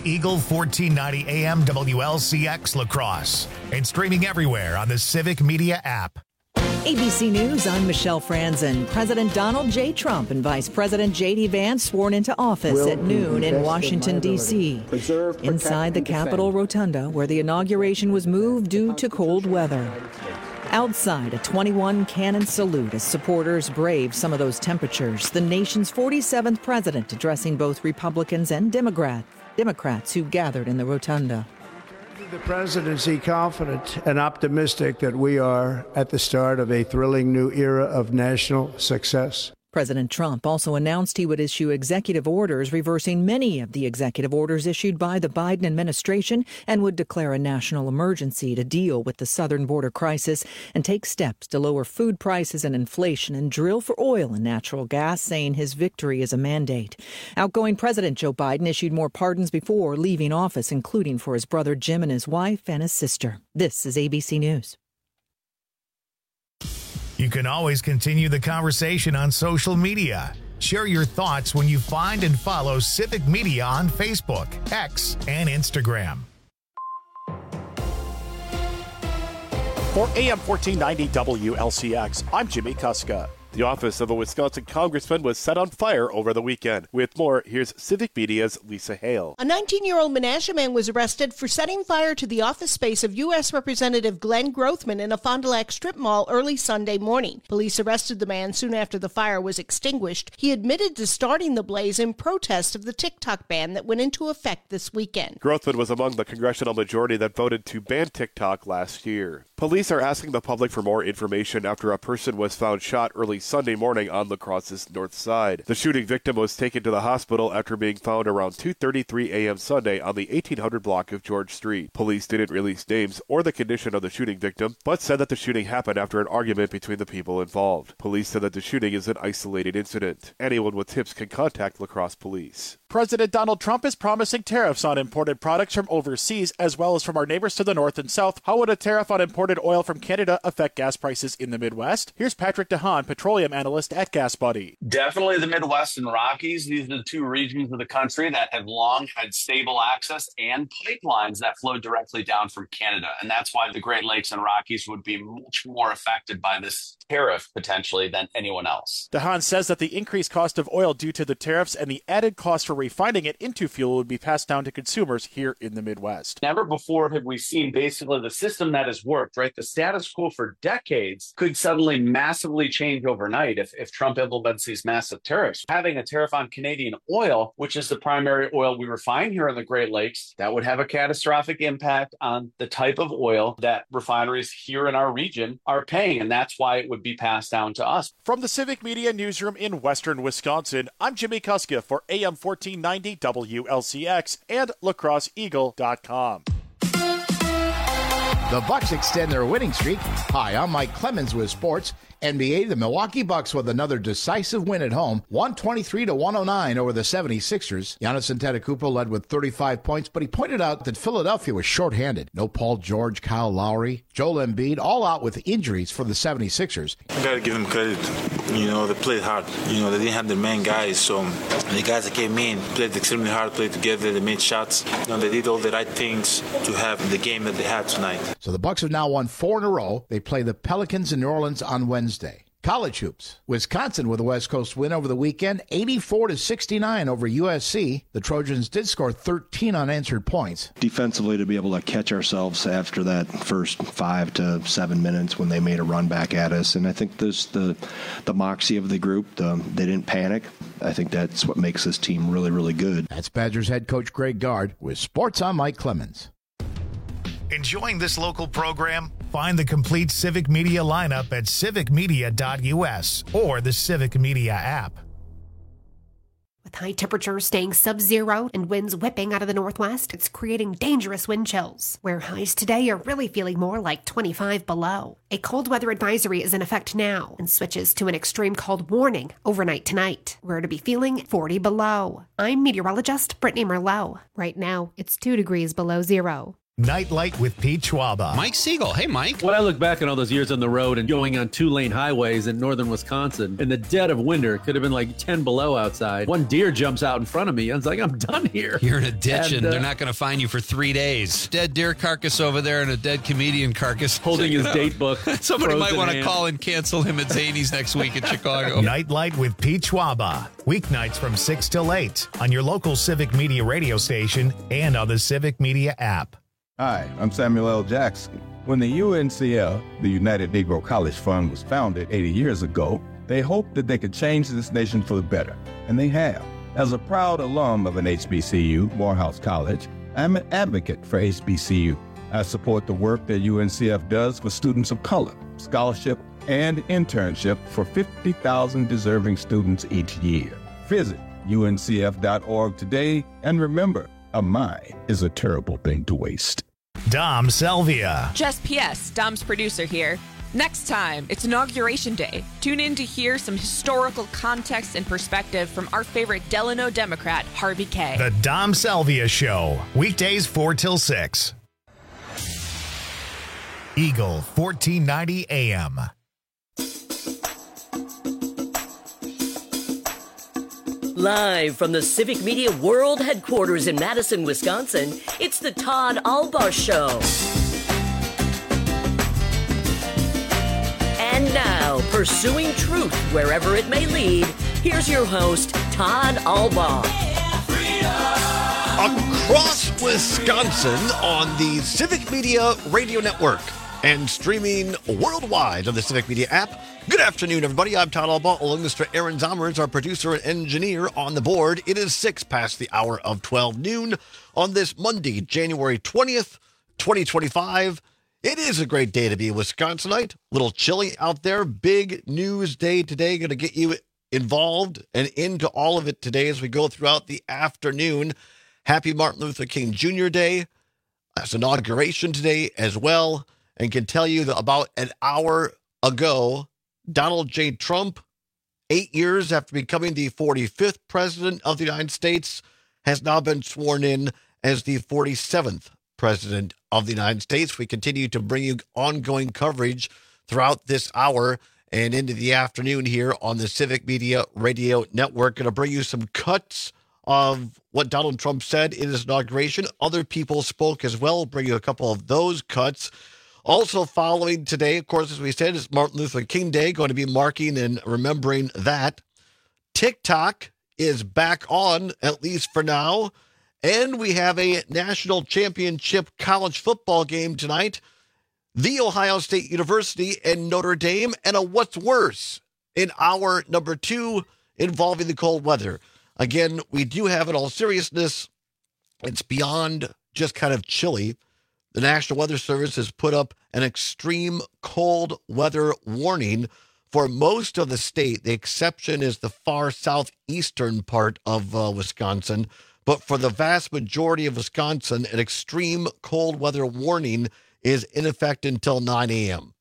Eagle 1490 AM WLCX La Crosse and streaming everywhere on the Civic Media app. ABC News, I'm Michelle Franzen. President Donald J. Trump and Vice President J.D. Vance sworn into office at noon in Washington, D.C. Inside the Capitol Rotunda, where the inauguration was moved due to cold weather. Outside, a 21 cannon salute as supporters brave some of those temperatures. The nation's 47th president addressing both Republicans and Democrats who gathered in the rotunda. The presidency confident and optimistic that we are at the start of a thrilling new era of national success. President Trump also announced he would issue executive orders reversing many of the executive orders issued by the Biden administration and would declare a national emergency to deal with the southern border crisis and take steps to lower food prices and inflation and drill for oil and natural gas, saying his victory is a mandate. Outgoing President Joe Biden issued more pardons before leaving office, including for his brother Jim and his wife and his sister. This is ABC News. You can always continue the conversation on social media. Share your thoughts when you find and follow Civic Media on Facebook, X, and Instagram. For AM 1490 WLCX, I'm Jimmy Kuska. The office of a Wisconsin congressman was set on fire over the weekend. With more, here's Civic Media's Lisa Hale. A 19-year-old Menasha man was arrested for setting fire to the office space of U.S. Representative Glenn Grothman in a Fond du Lac strip mall early Sunday morning. Police arrested the man soon after the fire was extinguished. He admitted to starting the blaze in protest of the TikTok ban that went into effect this weekend. Grothman was among the congressional majority that voted to ban TikTok last year. Police are asking the public for more information after a person was found shot early Sunday morning on La Crosse's north side. The shooting victim was taken to the hospital after being found around 2:33 a.m. Sunday on the 1800 block of George Street. Police didn't release names or the condition of the shooting victim, but said that the shooting happened after an argument between the people involved. Police said that the shooting is an isolated incident. Anyone with tips can contact La Crosse Police. President Donald Trump is promising tariffs on imported products from overseas as well as from our neighbors to the north and south. How would a tariff on imported oil from Canada affect gas prices in the Midwest? Here's Patrick DeHaan, petroleum analyst at GasBuddy. Definitely the Midwest and Rockies. These are the two regions of the country that have long had stable access and pipelines that flow directly down from Canada. And that's why the Great Lakes and Rockies would be much more affected by this tariff potentially than anyone else. DeHaan says that the increased cost of oil due to the tariffs and the added cost for refining it into fuel would be passed down to consumers here in the Midwest. Never before have we seen basically the system that has worked, right? The status quo for decades could suddenly massively change overnight if Trump implements these massive tariffs. Having a tariff on Canadian oil, which is the primary oil we refine here in the Great Lakes, that would have a catastrophic impact on the type of oil that refineries here in our region are paying, and that's why it would be passed down to us. From the Civic Media Newsroom in Western Wisconsin, I'm Jimmy Kuska for AM 1490 WLCX and lacrosseeagle.com. The Bucks extend their winning streak. Hi, I'm Mike Clemens with sports. NBA, the Milwaukee Bucks with another decisive win at home, 123-109 over the 76ers. Giannis Antetokounmpo led with 35 points, but he pointed out that Philadelphia was shorthanded. No Paul George, Kyle Lowry, Joel Embiid, all out with injuries for the 76ers. I got to give them credit. They played hard. They didn't have the main guys, so the guys that came in played extremely hard, played together, they made shots. They did all the right things to have the game that they had tonight. So the Bucks have now won 4 in a row. They play the Pelicans in New Orleans on Wednesday. College hoops. Wisconsin with a West Coast win over the weekend, 84-69 over USC. The Trojans did score 13 unanswered points. Defensively, to be able to catch ourselves after that first 5 to 7 minutes when they made a run back at us. And I think this the moxie of the group, they didn't panic. I think that's what makes this team really, really good. That's Badgers head coach Greg Gard with Sports on Mike Clemens. Enjoying this local program? Find the complete Civic Media lineup at civicmedia.us or the Civic Media app. With high temperatures staying sub-zero and winds whipping out of the northwest, it's creating dangerous wind chills, where highs today are really feeling more like 25 below. A cold weather advisory is in effect now and switches to an extreme cold warning overnight tonight. We're to be feeling 40 below. I'm meteorologist Brittany Merlot. Right now, it's 2 degrees below zero. Nightlight with Pete Schwaba. Mike Siegel. Hey, Mike. When I look back on all those years on the road and going on 2-lane highways in northern Wisconsin, in the dead of winter, it could have been like 10 below outside. One deer jumps out in front of me. I was like, I'm done here. You're in a ditch and they're not going to find you for 3 days. Dead deer carcass over there and a dead comedian carcass. Holding his date book. Somebody might want to call and cancel him at Zany's next week in Chicago. Nightlight with Pete Schwaba. Weeknights from 6 till 8 on your local Civic Media radio station and on the Civic Media app. Hi, I'm Samuel L. Jackson. When the UNCF, the United Negro College Fund, was founded 80 years ago, they hoped that they could change this nation for the better, and they have. As a proud alum of an HBCU, Morehouse College, I'm an advocate for HBCU. I support the work that UNCF does for students of color, scholarship, and internship for 50,000 deserving students each year. Visit uncf.org today, and remember, a mind is a terrible thing to waste. Dom Salvia. Just P.S. Dom's producer here. Next time, it's Inauguration Day. Tune in to hear some historical context and perspective from our favorite Delano Democrat, Harvey Kaye. The Dom Salvia Show. Weekdays 4 till 6. Eagle 1490 AM. Live from the Civic Media World Headquarters in Madison, Wisconsin, it's the Todd Albaugh Show. And now, pursuing truth wherever it may lead, here's your host, Todd Albaugh. Across Wisconsin on the Civic Media Radio Network and streaming worldwide on the Civic Media app. Good afternoon, everybody. I'm Todd Albaugh, along with Mr. Aaron Zommers, our producer and engineer on the board. It is 6 past the hour of 12 noon on this Monday, January 20th, 2025. It is a great day to be a Wisconsinite. A little chilly out there. Big news day today. Going to get you involved and into all of it today as we go throughout the afternoon. Happy Martin Luther King Jr. Day. That's inauguration today as well. And can tell you that about an hour ago, Donald J. Trump, 8 years after becoming the 45th president of the United States, has now been sworn in as the 47th president of the United States. We continue to bring you ongoing coverage throughout this hour and into the afternoon here on the Civic Media Radio Network. Going to bring you some cuts of what Donald Trump said in his inauguration. Other people spoke as well. We'll bring you a couple of those cuts. Also following today, of course, as we said, is Martin Luther King Day, going to be marking and remembering that. TikTok is back on, at least for now, and we have a national championship college football game tonight. The Ohio State University and Notre Dame, and a what's worse in hour number 2 involving the cold weather. Again, we do have, in all seriousness, it's beyond just kind of chilly. The National Weather Service has put up an extreme cold weather warning for most of the state. The exception is the far southeastern part of Wisconsin. But for the vast majority of Wisconsin, an extreme cold weather warning is in effect until 9 a.m.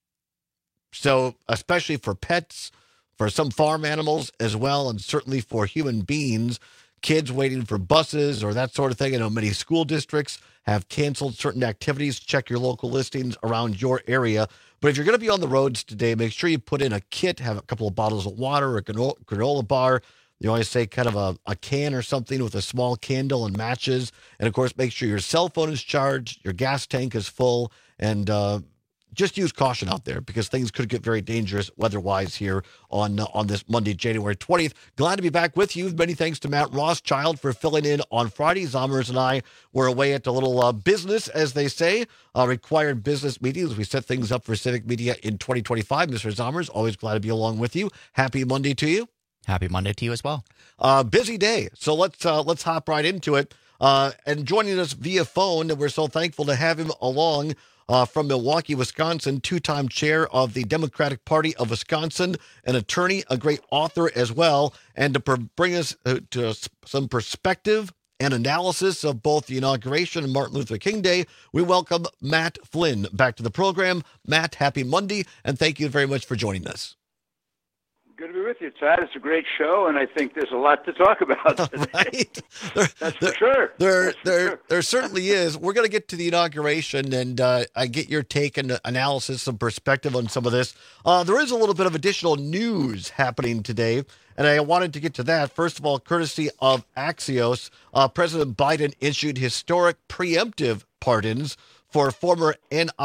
So especially for pets, for some farm animals as well, and certainly for human beings, kids waiting for buses or that sort of thing. I know many school districts have canceled certain activities. Check your local listings around your area. But if you're going to be on the roads today, make sure you put in a kit, have a couple of bottles of water or a granola bar. You always say kind of a can or something with a small candle and matches. And, of course, make sure your cell phone is charged, your gas tank is full, and just use caution out there because things could get very dangerous weather-wise here on this Monday, January 20th. Glad to be back with you. Many thanks to Matt Rothschild for filling in on Friday. Zommers and I were away at a little business, as they say, required business meetings. We set things up for Civic Media in 2025. Mr. Zommers, always glad to be along with you. Happy Monday to you. Happy Monday to you as well. Busy day, so let's hop right into it. And joining us via phone, and we're so thankful to have him along from Milwaukee, Wisconsin, two-time chair of the Democratic Party of Wisconsin, an attorney, a great author as well, and to bring us to some perspective and analysis of both the inauguration and Martin Luther King Day, we welcome Matt Flynn back to the program. Matt, happy Monday, and thank you very much for joining us. Good to be with you, Todd. It's a great show, and I think there's a lot to talk about today. Right? That's for sure. There certainly is. We're going to get to the inauguration, and I get your take and analysis and perspective on some of this. There is a little bit of additional news happening today, and I wanted to get to that. First of all, courtesy of Axios, President Biden issued historic preemptive pardons for former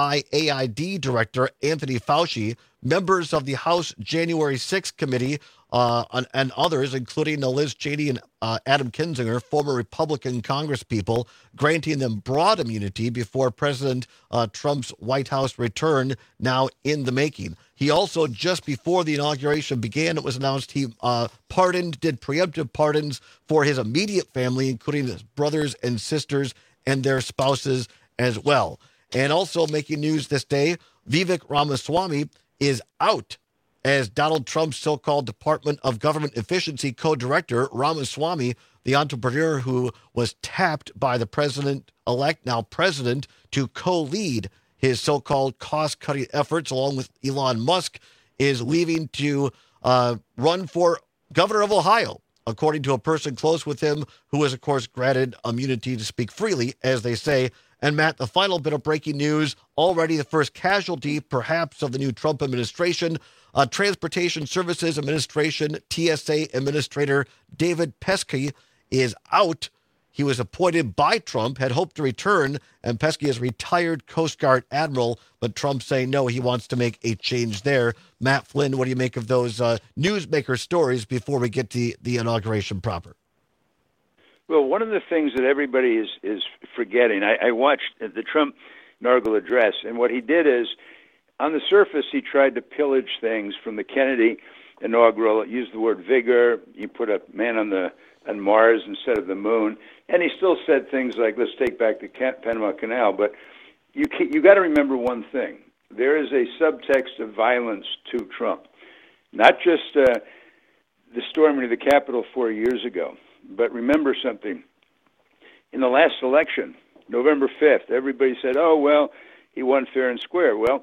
NIAID Director Anthony Fauci, members of the House January 6th Committee, and others, including Liz Cheney and Adam Kinzinger, former Republican congresspeople, granting them broad immunity before President Trump's White House return, now in the making. He also, just before the inauguration began, it was announced he did preemptive pardons for his immediate family, including his brothers and sisters and their spouses as well. And also making news this day, Vivek Ramaswamy is out as Donald Trump's so-called Department of Government Efficiency co-director. Ramaswamy, the entrepreneur who was tapped by the president-elect, now president, to co-lead his so-called cost-cutting efforts, along with Elon Musk, is leaving to run for governor of Ohio, according to a person close with him who was, of course, granted immunity to speak freely, as they say. And, Matt, the final bit of breaking news, already the first casualty, perhaps, of the new Trump administration. Transportation Services Administration, TSA Administrator David Pesky is out. He was appointed by Trump, had hoped to return, and Pesky is retired Coast Guard admiral, but Trump saying no, he wants to make a change there. Matt Flynn, what do you make of those newsmaker stories before we get to the inauguration proper? Well, one of the things that everybody is forgetting, I watched the Trump inaugural address, and what he did is, on the surface, he tried to pillage things from the Kennedy inaugural. It used the word vigor. You put a man on Mars instead of the moon, and he still said things like, "Let's take back the Panama Canal." But you got to remember one thing: there is a subtext of violence to Trump, not just the storming of the Capitol 4 years ago. But remember something. In the last election, November 5th, everybody said, "Oh, well, he won fair and square." Well,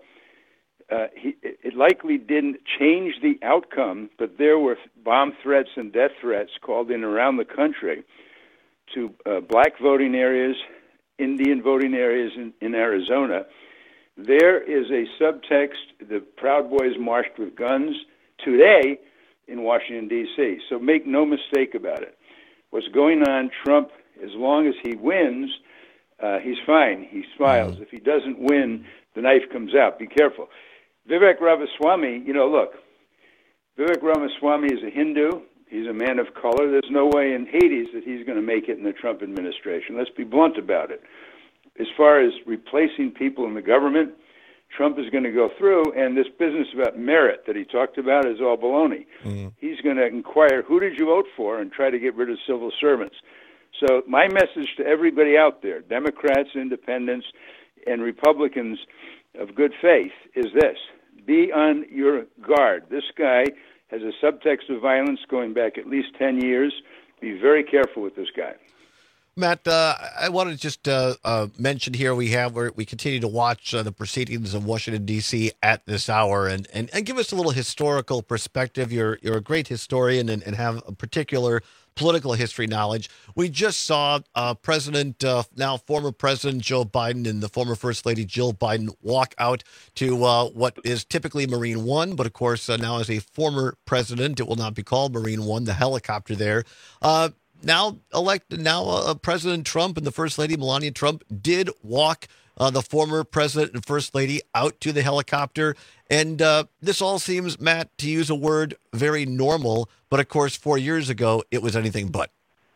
it likely didn't change the outcome, but there were bomb threats and death threats called in around the country to black voting areas, Indian voting areas in Arizona. There is a subtext. The Proud Boys marched with guns today in Washington, D.C., so make no mistake about it. What's going on, Trump, as long as he wins, he's fine. He smiles. If he doesn't win, the knife comes out. Be careful. Vivek Ramaswamy, look, Vivek Ramaswamy is a Hindu. He's a man of color. There's no way in Hades that he's going to make it in the Trump administration. Let's be blunt about it. As far as replacing people in the government, Trump is going to go through, and this business about merit that he talked about is all baloney. He's going to inquire, who did you vote for, and try to get rid of civil servants. So my message to everybody out there, Democrats, independents, and Republicans of good faith, is this: be on your guard. This guy has a subtext of violence going back at least 10 years. Be very careful with this guy. Matt, I want to just mention here we continue to watch the proceedings of Washington, D.C. at this hour and give us a little historical perspective. You're a great historian and have a particular political history knowledge. We just saw now former President Joe Biden and the former First Lady Jill Biden walk out to what is typically Marine One, but of course now as a former president, it will not be called Marine One, the helicopter there. Now President Trump and the First Lady Melania Trump did walk the former president and First Lady out to the helicopter. And this all seems, Matt, to use a word, very normal. But, of course, 4 years ago, it was anything but.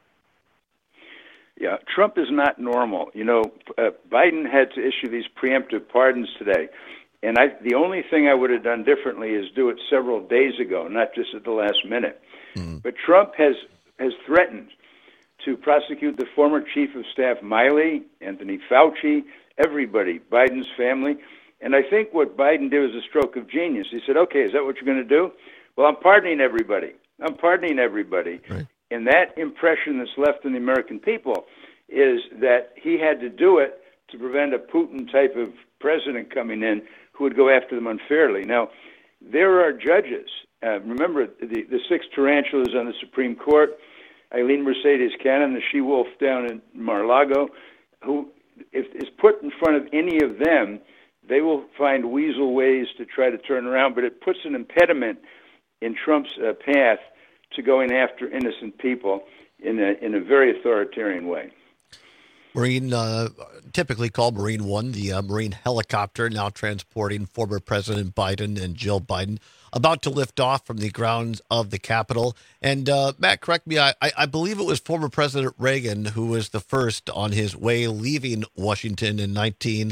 Yeah, Trump is not normal. Biden had to issue these preemptive pardons today. And the only thing I would have done differently is do it several days ago, not just at the last minute. But Trump has threatened to prosecute the former chief of staff Miley, Anthony Fauci, everybody, Biden's family. And I think what Biden did was a stroke of genius. He said, okay, is that what you're going to do? Well, I'm pardoning everybody. Right. And that impression that's left in the American people is that he had to do it to prevent a Putin type of president coming in who would go after them unfairly. Now, there are judges remember the 6 tarantulas on the Supreme Court, Eileen Mercedes Cannon, the she-wolf down in Mar-a-Lago, who, if is put in front of any of them, they will find weasel ways to try to turn around, but it puts an impediment in Trump's path to going after innocent people in a very authoritarian way. Marine, typically called Marine One, the Marine helicopter now transporting former President Biden and Jill Biden, about to lift off from the grounds of the Capitol. And Matt, correct me, I believe it was former President Reagan who was the first on his way leaving Washington in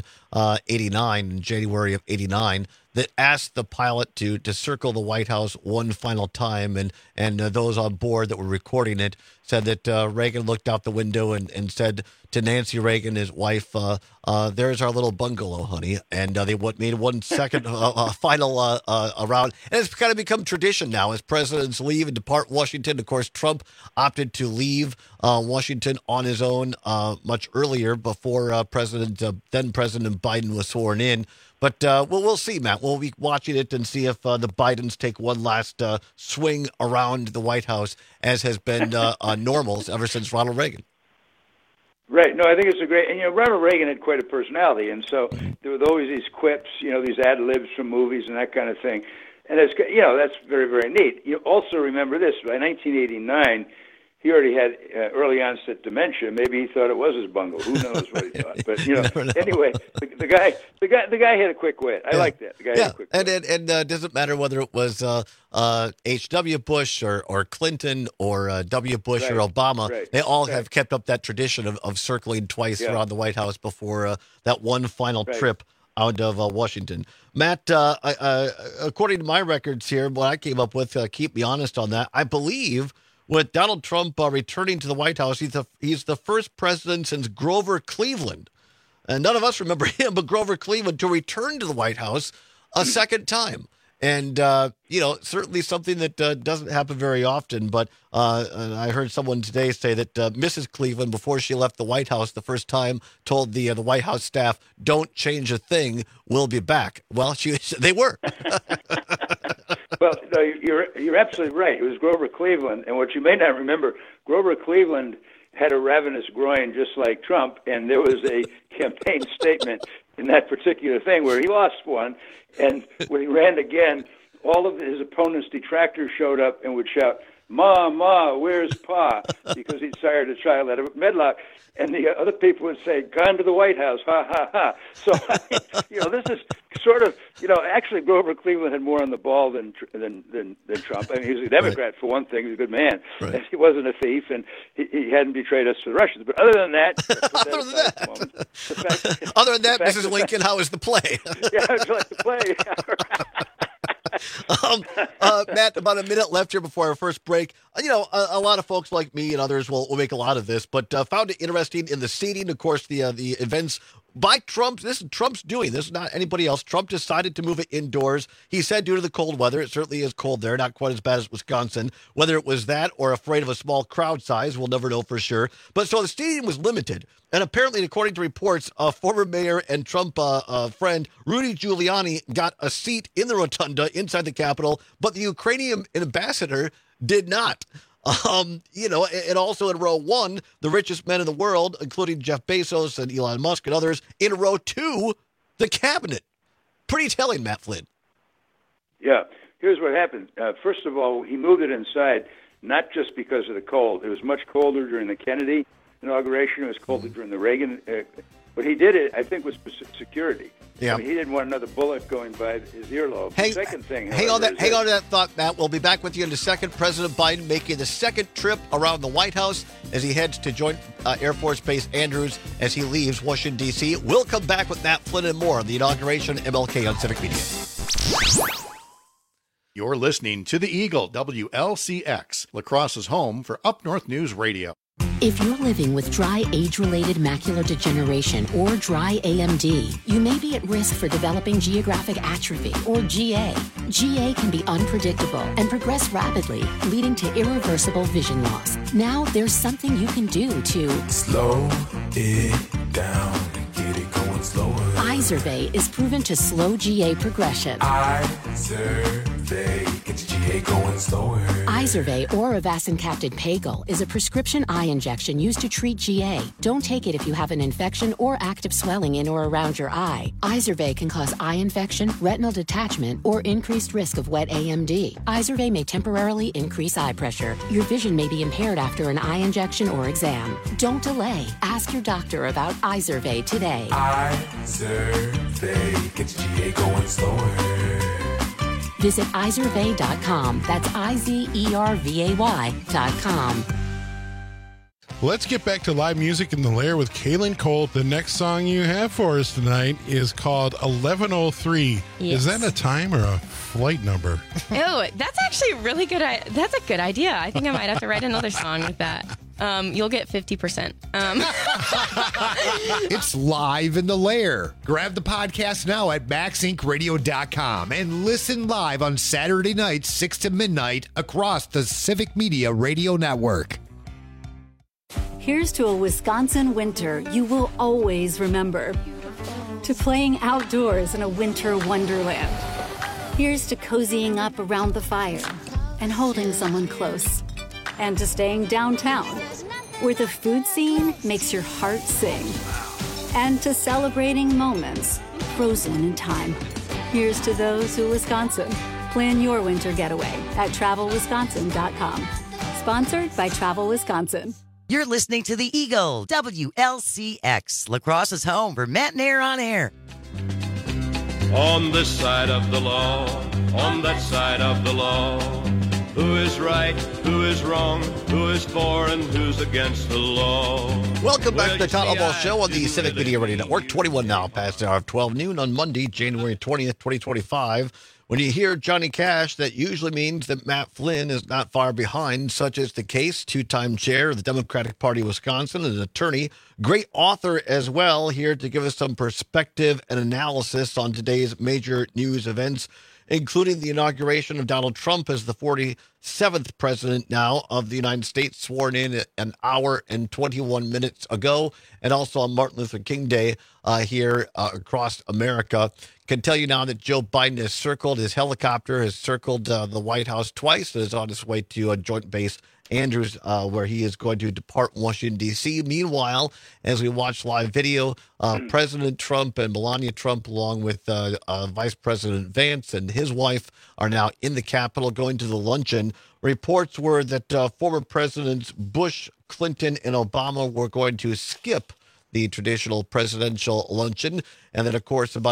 1989, in January of 89, that asked the pilot to circle the White House one final time. And those on board that were recording it said that Reagan looked out the window and said to Nancy Reagan, his wife, there's our little bungalow, honey. And they made 1 second final round. And it's kind of become tradition now as presidents leave and depart Washington. Of course, Trump opted to leave Washington on his own much earlier before then President Biden was sworn in. But we'll see, Matt. We'll be watching it and see if the Bidens take one last swing around the White House, as has been normal ever since Ronald Reagan. Right. No, I think it's a great, and Ronald Reagan had quite a personality, and so there were always these quips, these ad libs from movies and that kind of thing, and it's that's very, very neat. You also remember this: by 1989, he already had early onset dementia. Maybe he thought it was his bungle. Who knows what he thought? But anyway, the guy had a quick wit. I like that. The guy had a quick wit. And it doesn't matter whether it was H.W. Bush or Clinton or W. Bush or Obama. Right. They all have kept up that tradition of circling twice around the White House before that one final trip out of Washington. Matt, according to my records here, what I came up with, keep me honest on that, I believe with Donald Trump returning to the White House, he's the first president since Grover Cleveland. And none of us remember him, but Grover Cleveland to return to the White House a second time. And, certainly something that doesn't happen very often. But I heard someone today say that Mrs. Cleveland, before she left the White House the first time, told the White House staff, "Don't change a thing. We'll be back." Well, they were. Well, no, you're absolutely right. It was Grover Cleveland. And what you may not remember, Grover Cleveland had a ravenous groin just like Trump, and there was a campaign statement in that particular thing where he lost one, and when he ran again, all of his opponent's detractors showed up and would shout, "Ma, Ma, where's Pa?" because he'd sired a child out of wedlock. And the other people would say, "Gone to the White House, ha, ha, ha." So, this is sort of, actually Grover Cleveland had more on the ball than Trump. I mean, he was a Democrat for one thing. He was a good man. Right. And he wasn't a thief, and he hadn't betrayed us to the Russians. But other than that, Mrs. Lincoln, how was the play? Yeah, it was like the play. Matt, about a minute left here before our first break. A lot of folks like me and others will make a lot of this, but found it interesting in the seating. Of course, the events by Trump. This is Trump's doing. This is not anybody else. Trump decided to move it indoors. He said due to the cold weather. It certainly is cold there, not quite as bad as Wisconsin. Whether it was that or afraid of a small crowd size, we'll never know for sure. But so the stadium was limited. And apparently, according to reports, former mayor and Trump friend Rudy Giuliani got a seat in the rotunda inside the Capitol, but the Ukrainian ambassador did not. And also in row one, the richest men in the world, including Jeff Bezos and Elon Musk and others, in row two, the cabinet. Pretty telling, Matt Flynn. Yeah. Here's what happened. First of all, he moved it inside, not just because of the cold. It was much colder during the Kennedy inauguration. It was colder during the Reagan. But he did it, I think, was for security. Yeah. I mean, he didn't want another bullet going by his earlobe. Second thing, hang on to that thought, Matt. We'll be back with you in a second. President Biden making the second trip around the White House as he heads to Joint Air Force Base Andrews as he leaves Washington, D.C. We'll come back with Matt Flynn and more on the inauguration MLK on Civic Media. You're listening to The Eagle, WLCX, La Crosse's home for Up North News Radio. If you're living with dry age-related macular degeneration or dry AMD, you may be at risk for developing geographic atrophy or GA. GA can be unpredictable and progress rapidly, leading to irreversible vision loss. Now there's something you can do to slow it down and get it going slower. Izervay is proven to slow GA progression. Izervay, it's GA GA going slower. Izervay or Avastin-captid Pagel is a prescription eye injection used to treat GA. Don't take it if you have an infection or active swelling in or around your eye. Izervay can cause eye infection, retinal detachment, or increased risk of wet AMD. Izervay may temporarily increase eye pressure. Your vision may be impaired after an eye injection or exam. Don't delay. Ask your doctor about Izervay today. Izervay gets GA going slower. Visit Izervay.com. That's IZERVAY.com. Let's get back to live music in the Lair with Kaylin Cole. The next song you have for us tonight is called 1103. Yes. Is that a time or a flight number? Oh, that's actually really good. That's a good idea. I think I might have to write another song with that. You'll get 50%. It's live in the Lair. Grab the podcast now at MaxIncRadio.com and listen live on Saturday nights, 6 to midnight, across the Civic Media Radio Network. Here's to a Wisconsin winter you will always remember. To playing outdoors in a winter wonderland. Here's to cozying up around the fire and holding someone close. And to staying downtown, where the food scene makes your heart sing. And to celebrating moments frozen in time. Here's to those who Wisconsin. Plan your winter getaway at TravelWisconsin.com. Sponsored by Travel Wisconsin. You're listening to The Eagle, WLCX, La Crosse's home for Matt and Air on Air. On this side of the law, on that side of the law. Who is right, who is wrong, who is for and who's against the law? Welcome back to the Todd Albaugh Show on the Civic Media Radio Network. 21 now past the hour of 12 noon on Monday, January 20th, 2025. When you hear Johnny Cash, that usually means that Matt Flynn is not far behind. Such is the case. Two-time chair of the Democratic Party of Wisconsin, an attorney, great author as well, here to give us some perspective and analysis on today's major news events, including the inauguration of Donald Trump as the 47th president now of the United States, sworn in an hour and 21 minutes ago, and also on Martin Luther King Day here across America. Can tell you now that Joe Biden has circled, his helicopter has circled the White House twice and is on its way to Joint Base Andrews, where he is going to depart Washington, D.C. Meanwhile, as we watch live video, President Trump and Melania Trump, along with Vice President Vance and his wife, are now in the Capitol going to the luncheon. Reports were that former Presidents Bush, Clinton, and Obama were going to skip the traditional presidential luncheon. And then, of course, about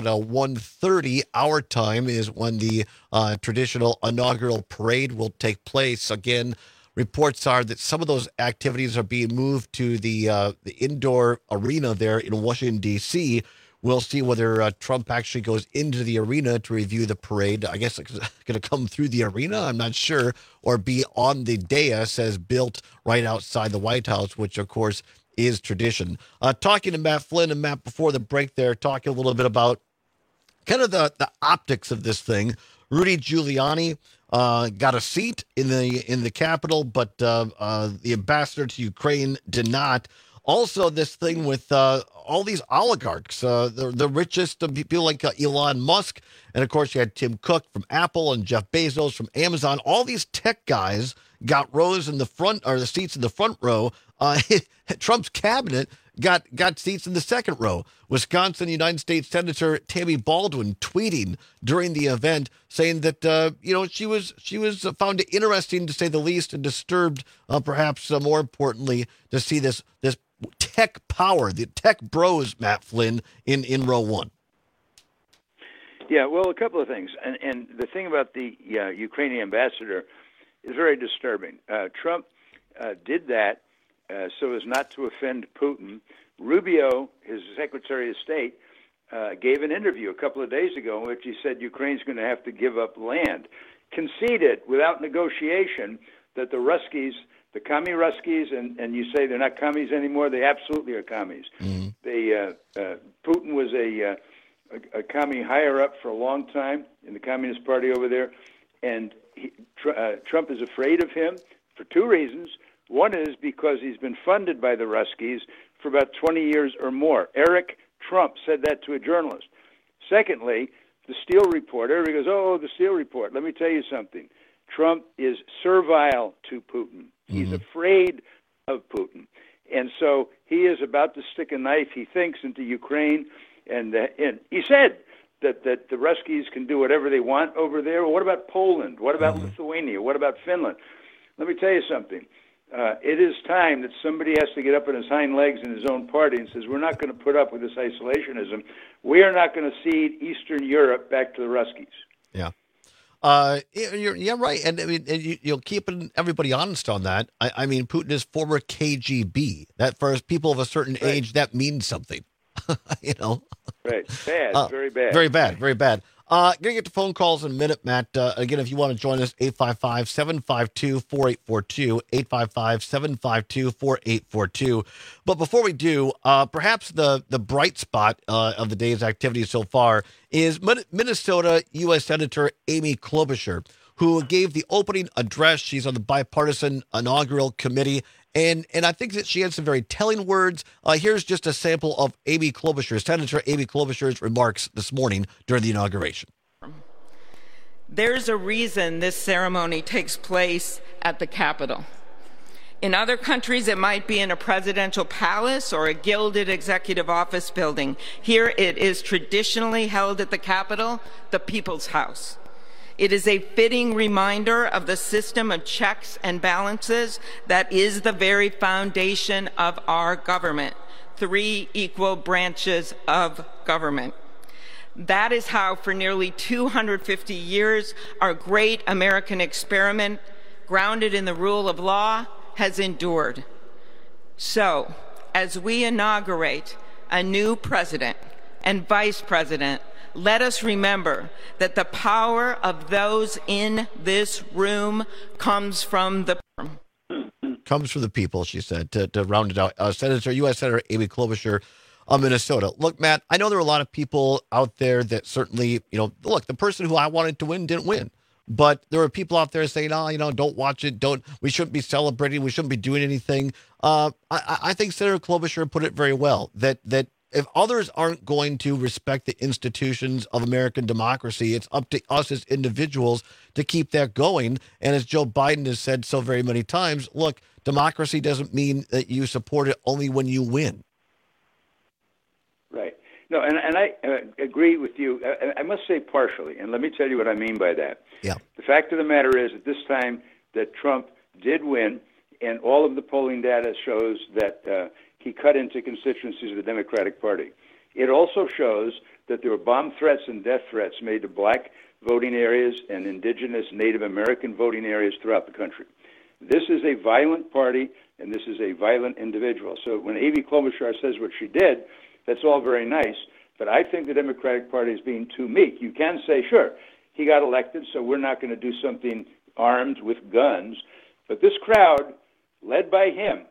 1:30 our time is when the traditional inaugural parade will take place. Again, reports are that some of those activities are being moved to the indoor arena there in Washington, D.C. We'll see whether Trump actually goes into the arena to review the parade. I guess it's going to come through the arena, I'm not sure, or be on the dais as built right outside the White House, which, of course, is tradition. Talking to Matt Flynn, and Matt, before the break there, talking a little bit about kind of the optics of this thing. Rudy Giuliani got a seat in the Capitol, but the ambassador to Ukraine did not. Also, this thing with all these oligarchs, the richest of people like Elon Musk, and of course you had Tim Cook from Apple and Jeff Bezos from Amazon. All these tech guys got rows in the front, or the seats in the front row. Trump's cabinet got seats in the second row. Wisconsin United States Senator Tammy Baldwin tweeting during the event saying that she was found it interesting, to say the least, and disturbed, perhaps more importantly, to see this tech power, the tech bros, Matt Flynn, in row one. Yeah, well, a couple of things, and the thing about the Ukrainian ambassador is very disturbing. Trump did that so as not to offend Putin. Rubio, his Secretary of State, gave an interview a couple of days ago in which he said Ukraine's going to have to give up land, conceded without negotiation that the Ruskies, the commie Ruskies, and you say they're not commies anymore, they absolutely are commies. Mm-hmm. Putin was a commie higher up for a long time in the Communist Party over there, and Trump is afraid of him for two reasons. One is because he's been funded by the Ruskies for about 20 years or more. Eric Trump said that to a journalist. Secondly, the Steele Report. Everybody goes, oh, the Steele Report. Let me tell you something. Trump is servile to Putin. He's afraid of Putin. And so he is about to stick a knife, he thinks, into Ukraine. And he said that the Ruskies can do whatever they want over there. Well, what about Poland? What about Lithuania? What about Finland? Let me tell you something. It is time that somebody has to get up on his hind legs in his own party and says, we're not going to put up with this isolationism. We are not going to cede Eastern Europe back to the Ruskies. Yeah. You're right. And I mean, you'll keep everybody honest on that. I mean, Putin is former KGB. That for people of a certain age, that means something. You know? Right. Bad. Very bad. Very bad. Very bad. Going to get to phone calls in a minute, Matt. Again, if you want to join us, 855-752-4842, 855-752-4842. But before we do, perhaps the bright spot of the day's activities so far is Minnesota U.S. Senator Amy Klobuchar, who gave the opening address. She's on the bipartisan inaugural committee, and I think that she had some very telling words. Here's just a sample of Senator Amy Klobuchar's remarks this morning during the inauguration. There's a reason this ceremony takes place at the Capitol. In other countries, it might be in a presidential palace or a gilded executive office building. Here, it is traditionally held at the Capitol, the People's House. It is a fitting reminder of the system of checks and balances that is the very foundation of our government. 3 equal branches of government. That is how, for nearly 250 years, our great American experiment, grounded in the rule of law, has endured. So, as we inaugurate a new president and vice president, let us remember that the power of those in this room comes from the people, she said, to round it out. U.S. Senator Amy Klobuchar of Minnesota. Look, Matt, I know there are a lot of people out there that certainly, look, the person who I wanted to win didn't win. But there are people out there saying, don't watch it. We shouldn't be celebrating. We shouldn't be doing anything. I think Senator Klobuchar put it very well, that if others aren't going to respect the institutions of American democracy, it's up to us as individuals to keep that going. And as Joe Biden has said so very many times, look, democracy doesn't mean that you support it only when you win. Right. No, and I agree with you. I must say partially, and let me tell you what I mean by that. Yeah. The fact of the matter is at this time that Trump did win, and all of the polling data shows that he cut into constituencies of the Democratic Party. It also shows that there were bomb threats and death threats made to black voting areas and indigenous Native American voting areas throughout the country. This is a violent party, and this is a violent individual. So when Amy Klobuchar says what she did, that's all very nice, but I think the Democratic Party is being too meek. You can say, sure, he got elected, so we're not going to do something armed with guns. But this crowd, led by him,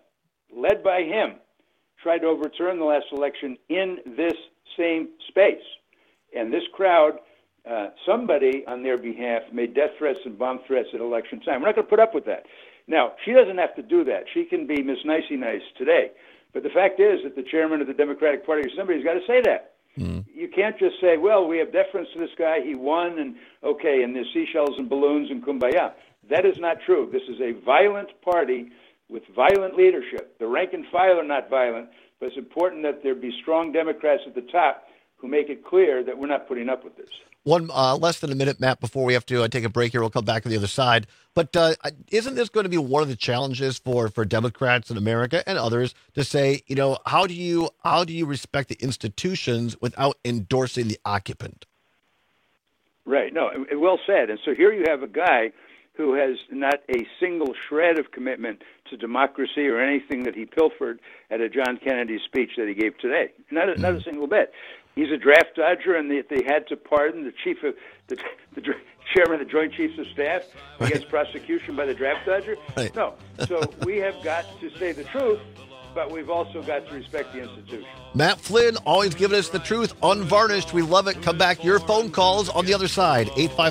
tried to overturn the last election in this same space. And this crowd, somebody on their behalf made death threats and bomb threats at election time. We're not going to put up with that. Now, she doesn't have to do that. She can be Miss Nicey Nice today. But the fact is that the chairman of the Democratic Party or somebody's got to say that. You can't just say, well, we have deference to this guy, he won, and okay, and there's seashells and balloons and kumbaya. That is not true. This is a violent party with violent leadership. The rank and file are not violent, but it's important that there be strong Democrats at the top who make it clear that we're not putting up with this. One less than a minute, Matt, before we have to take a break here. We'll come back to the other side. But isn't this going to be one of the challenges for Democrats in America and others to say, how do you respect the institutions without endorsing the occupant? Right. No, well said. And so here you have a guy who has not a single shred of commitment to democracy or anything that he pilfered at a John Kennedy speech that he gave today. Not a single bit. He's a draft dodger, and they had to pardon the chairman of the Joint Chiefs of Staff against prosecution by the draft dodger. Right. No. So we have got to say the truth, but we've also got to respect the institution. Matt Flynn, always giving us the truth, unvarnished. We love it. Come back. Your phone calls on the other side.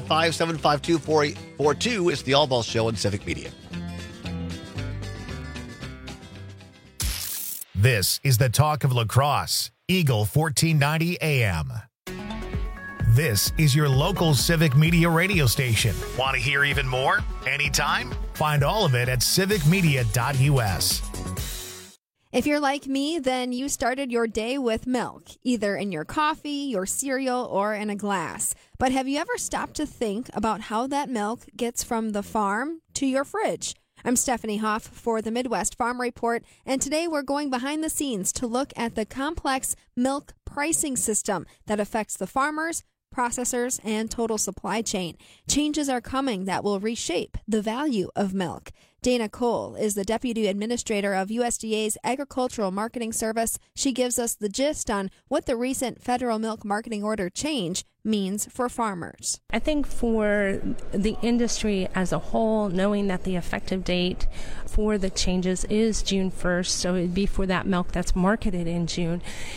855-752-4842. It's the All Balls Show on Civic Media. This is the talk of La Crosse, Eagle 1490 AM. This is your local Civic Media radio station. Want to hear even more? Anytime? Find all of it at civicmedia.us. If you're like me, then you started your day with milk, either in your coffee, your cereal, or in a glass. But have you ever stopped to think about how that milk gets from the farm to your fridge? I'm Stephanie Hoff for the Midwest Farm Report, and today we're going behind the scenes to look at the complex milk pricing system that affects the farmers, processors, and total supply chain. Changes are coming that will reshape the value of milk. Dana Cole is the Deputy Administrator of USDA's Agricultural Marketing Service. She gives us the gist on what the recent federal milk marketing order change means for farmers. I think for the industry as a whole, knowing that the effective date for the changes is June 1st, so it'd be for that milk that's marketed in June,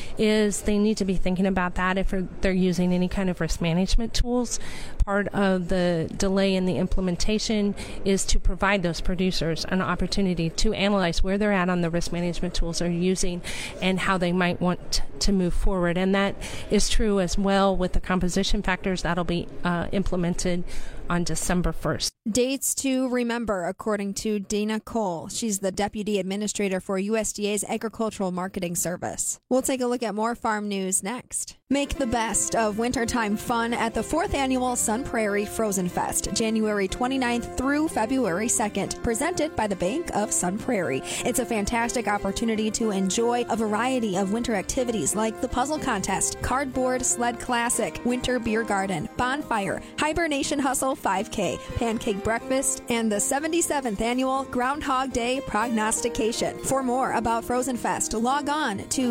is they need to be thinking about that if they're using any kind of risk management tools. Part of the delay in the implementation is to provide those producers an opportunity to analyze where they're at on the risk management tools they're using and how they might want to move forward. And that is true as well with the composition factors that'll be implemented on December 1st. Dates to remember, according to Dana Cole. She's the Deputy Administrator for USDA's Agricultural Marketing Service. We'll take a look at more farm news next. Make the best of wintertime fun at the 4th Annual Sun Prairie Frozen Fest, January 29th through February 2nd, presented by the Bank of Sun Prairie. It's a fantastic opportunity to enjoy a variety of winter activities like the Puzzle Contest, Cardboard Sled Classic, Winter Beer Garden, Bonfire, Hibernation Hustle 5K, Pancake Breakfast, and the 77th Annual Groundhog Day Prognostication. For more about Frozen Fest, log on to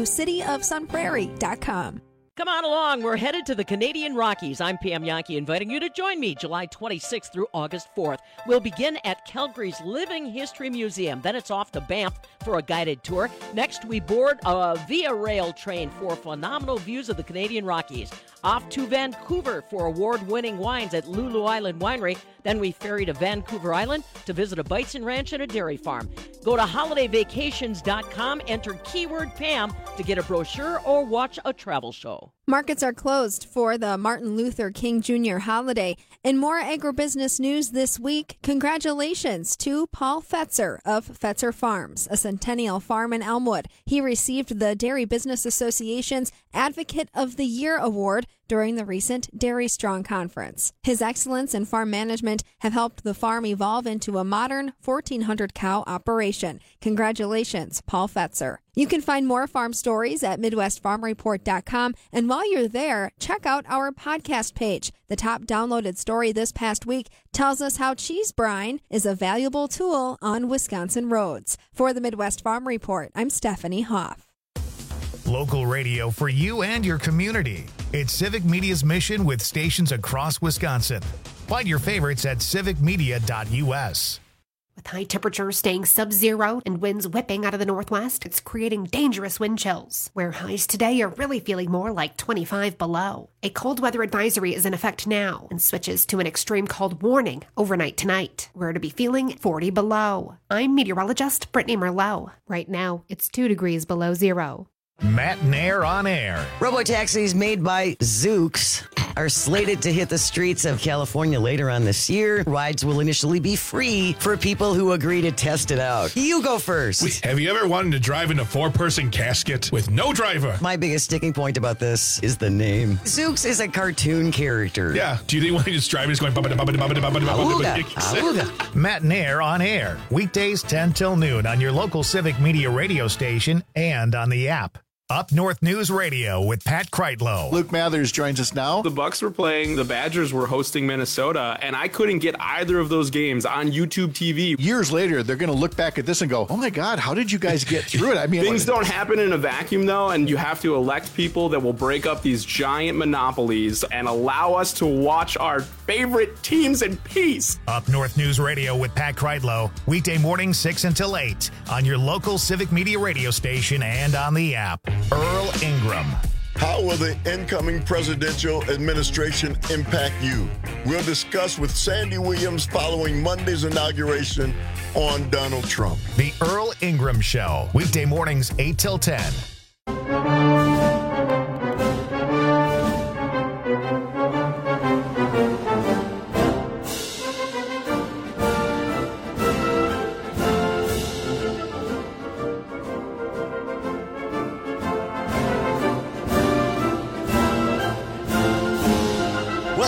cityofsunprairie.com. Come on along. We're headed to the Canadian Rockies. I'm Pam Yankee, inviting you to join me July 26th through August 4th. We'll begin at Calgary's Living History Museum. Then it's off to Banff for a guided tour. Next, we board a Via Rail train for phenomenal views of the Canadian Rockies. Off to Vancouver for award-winning wines at Lulu Island Winery. Then we ferry to Vancouver Island to visit a bison ranch and a dairy farm. Go to holidayvacations.com, enter keyword Pam to get a brochure or watch a travel show. Markets are closed for the Martin Luther King Jr. holiday. In more agribusiness news this week, congratulations to Paul Fetzer of Fetzer Farms, a centennial farm in Elmwood. He received the Dairy Business Association's Advocate of the Year Award during the recent Dairy Strong Conference. His excellence in farm management have helped the farm evolve into a modern 1,400-cow operation. Congratulations, Paul Fetzer. You can find more farm stories at MidwestFarmReport.com, and while you're there, check out our podcast page. The top downloaded story this past week tells us how cheese brine is a valuable tool on Wisconsin roads. For the Midwest Farm Report, I'm Stephanie Hoff. Local radio for you and your community. It's Civic Media's mission with stations across Wisconsin. Find your favorites at civicmedia.us. With high temperatures staying sub-zero and winds whipping out of the northwest, it's creating dangerous wind chills, where highs today are really feeling more like 25 below. A cold weather advisory is in effect now and switches to an extreme cold warning overnight tonight. We're to be feeling 40 below. I'm meteorologist Brittany Merlot. Right now, it's 2 degrees below zero. Matt Nair on air. Robotaxis made by Zoox are slated to hit the streets of California later on this year. Rides will initially be free for people who agree to test it out. You go first. Wait, have you ever wanted to drive in a 4-person casket with no driver? My biggest sticking point about this is the name. Zoox is a cartoon character. Yeah. Do you think when he just driving is going Awooga. Matt Nair on air. Weekdays 10 till noon on your local Civic Media radio station and on the app. Up North News Radio with Pat Kreitlow. Luke Mathers joins us now. The Bucks were playing, the Badgers were hosting Minnesota, and I couldn't get either of those games on YouTube TV. Years later, they're going to look back at this and go, oh my God, how did you guys get through it? I mean, things don't happen in a vacuum, though, and you have to elect people that will break up these giant monopolies and allow us to watch our favorite teams in peace. Up North News Radio with Pat Kreitlow, weekday mornings 6 until 8 on your local Civic Media radio station and on the app. Earl Ingram. How will the incoming presidential administration impact you? We'll discuss with Sandy Williams following Monday's inauguration on Donald Trump. The Earl Ingram Show, weekday mornings 8 till 10.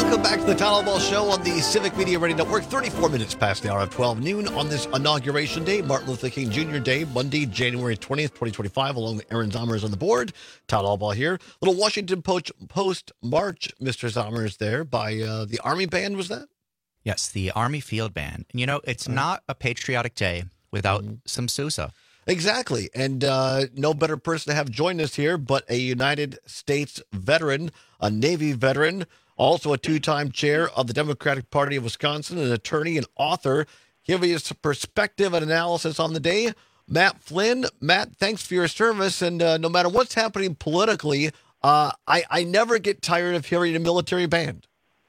Welcome back to the Town Hall Ball Show on the Civic Media Radio Network. 34 minutes past the hour of 12 noon on this Inauguration Day, Martin Luther King Jr. Day, Monday, January 20th, 2025, along with Aaron Zommers on the board. Town Hall Ball here. Little Washington Post March, Mr. Zommers, there by the Army Band, was that? Yes, the Army Field Band. And, you know, it's not a patriotic day without some Sousa. Exactly. And no better person to have join us here but a United States veteran, a Navy veteran, also a two-time chair of the Democratic Party of Wisconsin, an attorney and author, giving us perspective and analysis on the day. Matt Flynn. Matt, thanks for your service. And no matter what's happening politically, I never get tired of hearing a military band.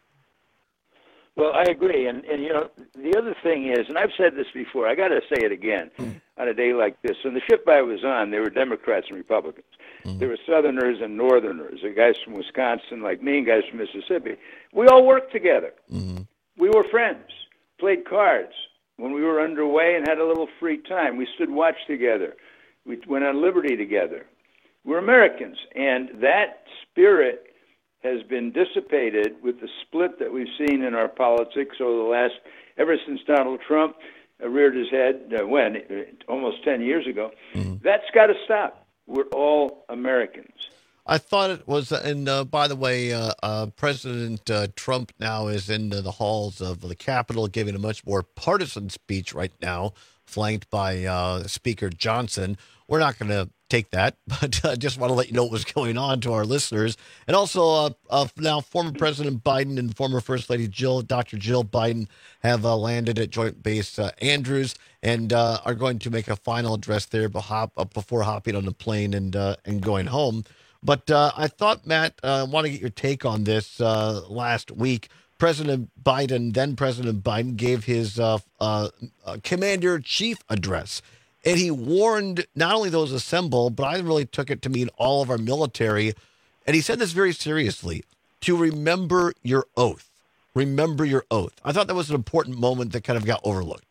Well, I agree. And you know, the other thing is, and I've said this before, I got to say it again on a day like this. On the ship I was on, there were Democrats and Republicans. There were Southerners and Northerners, the guys from Wisconsin like me and guys from Mississippi. We all worked together. We were friends, played cards when we were underway and had a little free time. We stood watch together. We went on liberty together. We're Americans, and that spirit has been dissipated with the split that we've seen in our politics ever since Donald Trump reared his head, almost 10 years ago. That's got to stop. We're all Americans. I thought it was, and by the way, President Trump now is in the halls of the Capitol giving a much more partisan speech right now, flanked by Speaker Johnson. We're not going to take that, but I just want to let you know what was going on to our listeners. And also now former President Biden and former First Lady Dr. Jill Biden have landed at Joint Base Andrews and are going to make a final address there before hopping on the plane and going home. But I thought, Matt, I want to get your take on this. Last week, then President Biden gave his Commander-in-Chief address. And he warned not only those assembled, but I really took it to mean all of our military. And he said this very seriously, to remember your oath. Remember your oath. I thought that was an important moment that kind of got overlooked.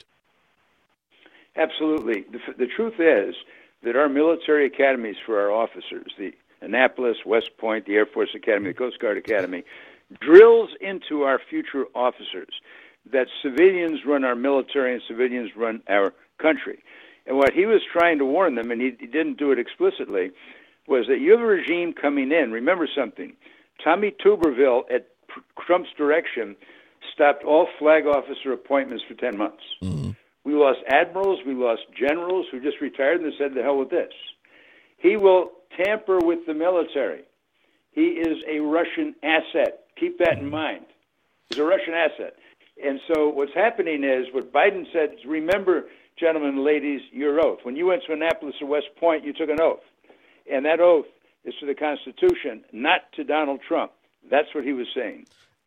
Absolutely. The truth is that our military academies for our officers, the Annapolis, West Point, the Air Force Academy, the Coast Guard Academy, drills into our future officers that civilians run our military and civilians run our country. And what he was trying to warn them, and he didn't do it explicitly, was that you have a regime coming in. Remember something. Tommy Tuberville, at Trump's direction, stopped all flag officer appointments for 10 months. We lost admirals, we lost generals who just retired and they said, the hell with this. He will tamper with the military. He is a Russian asset. Keep that in mind. He's a Russian asset. And so what's happening is what Biden said is, remember, gentlemen and ladies, your oath. When you went to Annapolis or West Point, you took an oath. And that oath is to the Constitution, not to Donald Trump. That's what he was saying.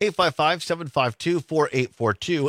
855-752-4842,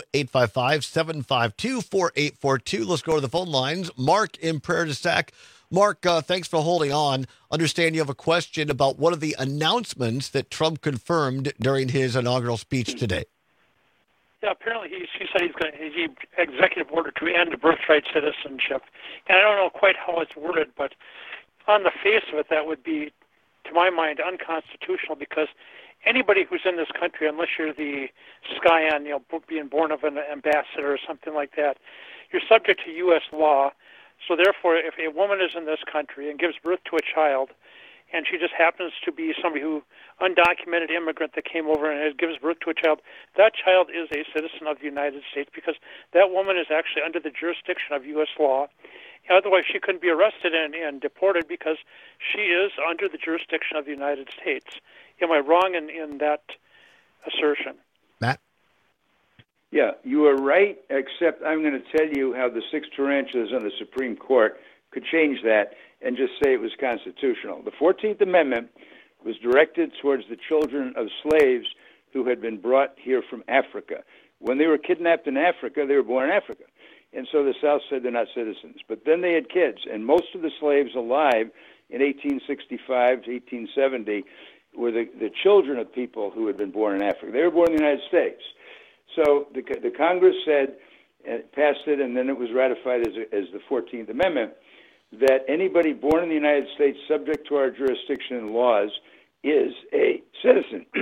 855-752-4842. Let's go to the phone lines. Mark in Prairie du Sac. Mark, thanks for holding on. Understand you have a question about one of the announcements that Trump confirmed during his inaugural speech today. Yeah, apparently he said he executive order to end birthright citizenship. And I don't know quite how it's worded, but on the face of it, that would be, to my mind, unconstitutional, because anybody who's in this country, unless you're the scion, being born of an ambassador or something like that, you're subject to U.S. law. So therefore, if a woman is in this country and gives birth to a child, and she just happens to be somebody undocumented immigrant that came over and gives birth to a child, that child is a citizen of the United States because that woman is actually under the jurisdiction of U.S. law. Otherwise, she couldn't be arrested and deported because she is under the jurisdiction of the United States. Am I wrong in that assertion? Matt? Yeah, you are right, except I'm going to tell you how the 6 tarantulas on the Supreme Court could change that and just say it was constitutional. The 14th Amendment was directed towards the children of slaves who had been brought here from Africa. When they were kidnapped in Africa, they were born in Africa. And so the South said they're not citizens. But then they had kids, and most of the slaves alive in 1865 to 1870 were the children of people who had been born in Africa. They were born in the United States. So the Congress said, passed it, and then it was ratified as the 14th Amendment, that anybody born in the United States subject to our jurisdiction and laws is a citizen.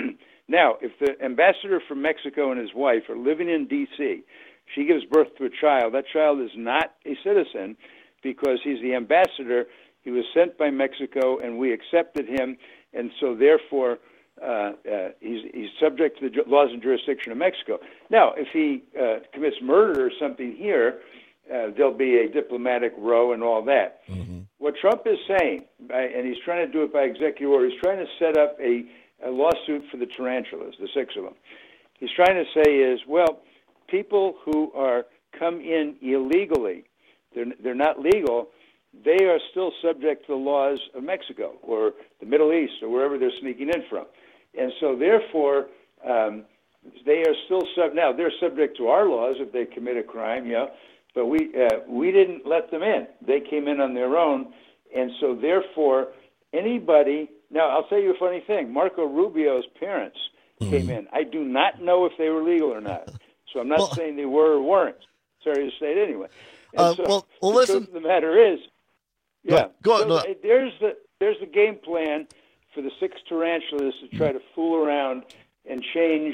Now, if the ambassador from Mexico and his wife are living in D.C., she gives birth to a child, that child is not a citizen because he's the ambassador. He was sent by Mexico, and we accepted him, and so therefore he's subject to the laws and jurisdiction of Mexico. Now, if he commits murder or something here, there'll be a diplomatic row and all that. What Trump is saying, and he's trying to do it by executive order, he's trying to set up a lawsuit for the tarantulas, the 6 of them. He's trying to say is, well, people who are come in illegally, they're not legal, they are still subject to the laws of Mexico or the Middle East or wherever they're sneaking in from. And so therefore, they are still now they're subject to our laws if they commit a crime, but we didn't let them in. They came in on their own, and so therefore anybody. Now I'll tell you a funny thing. Marco Rubio's parents came in. I do not know if they were legal or not. So I'm not saying they were or weren't. Sorry to say it anyway. So listen. The matter is, go ahead. There's the game plan for the 6 tarantulas to try to fool around and change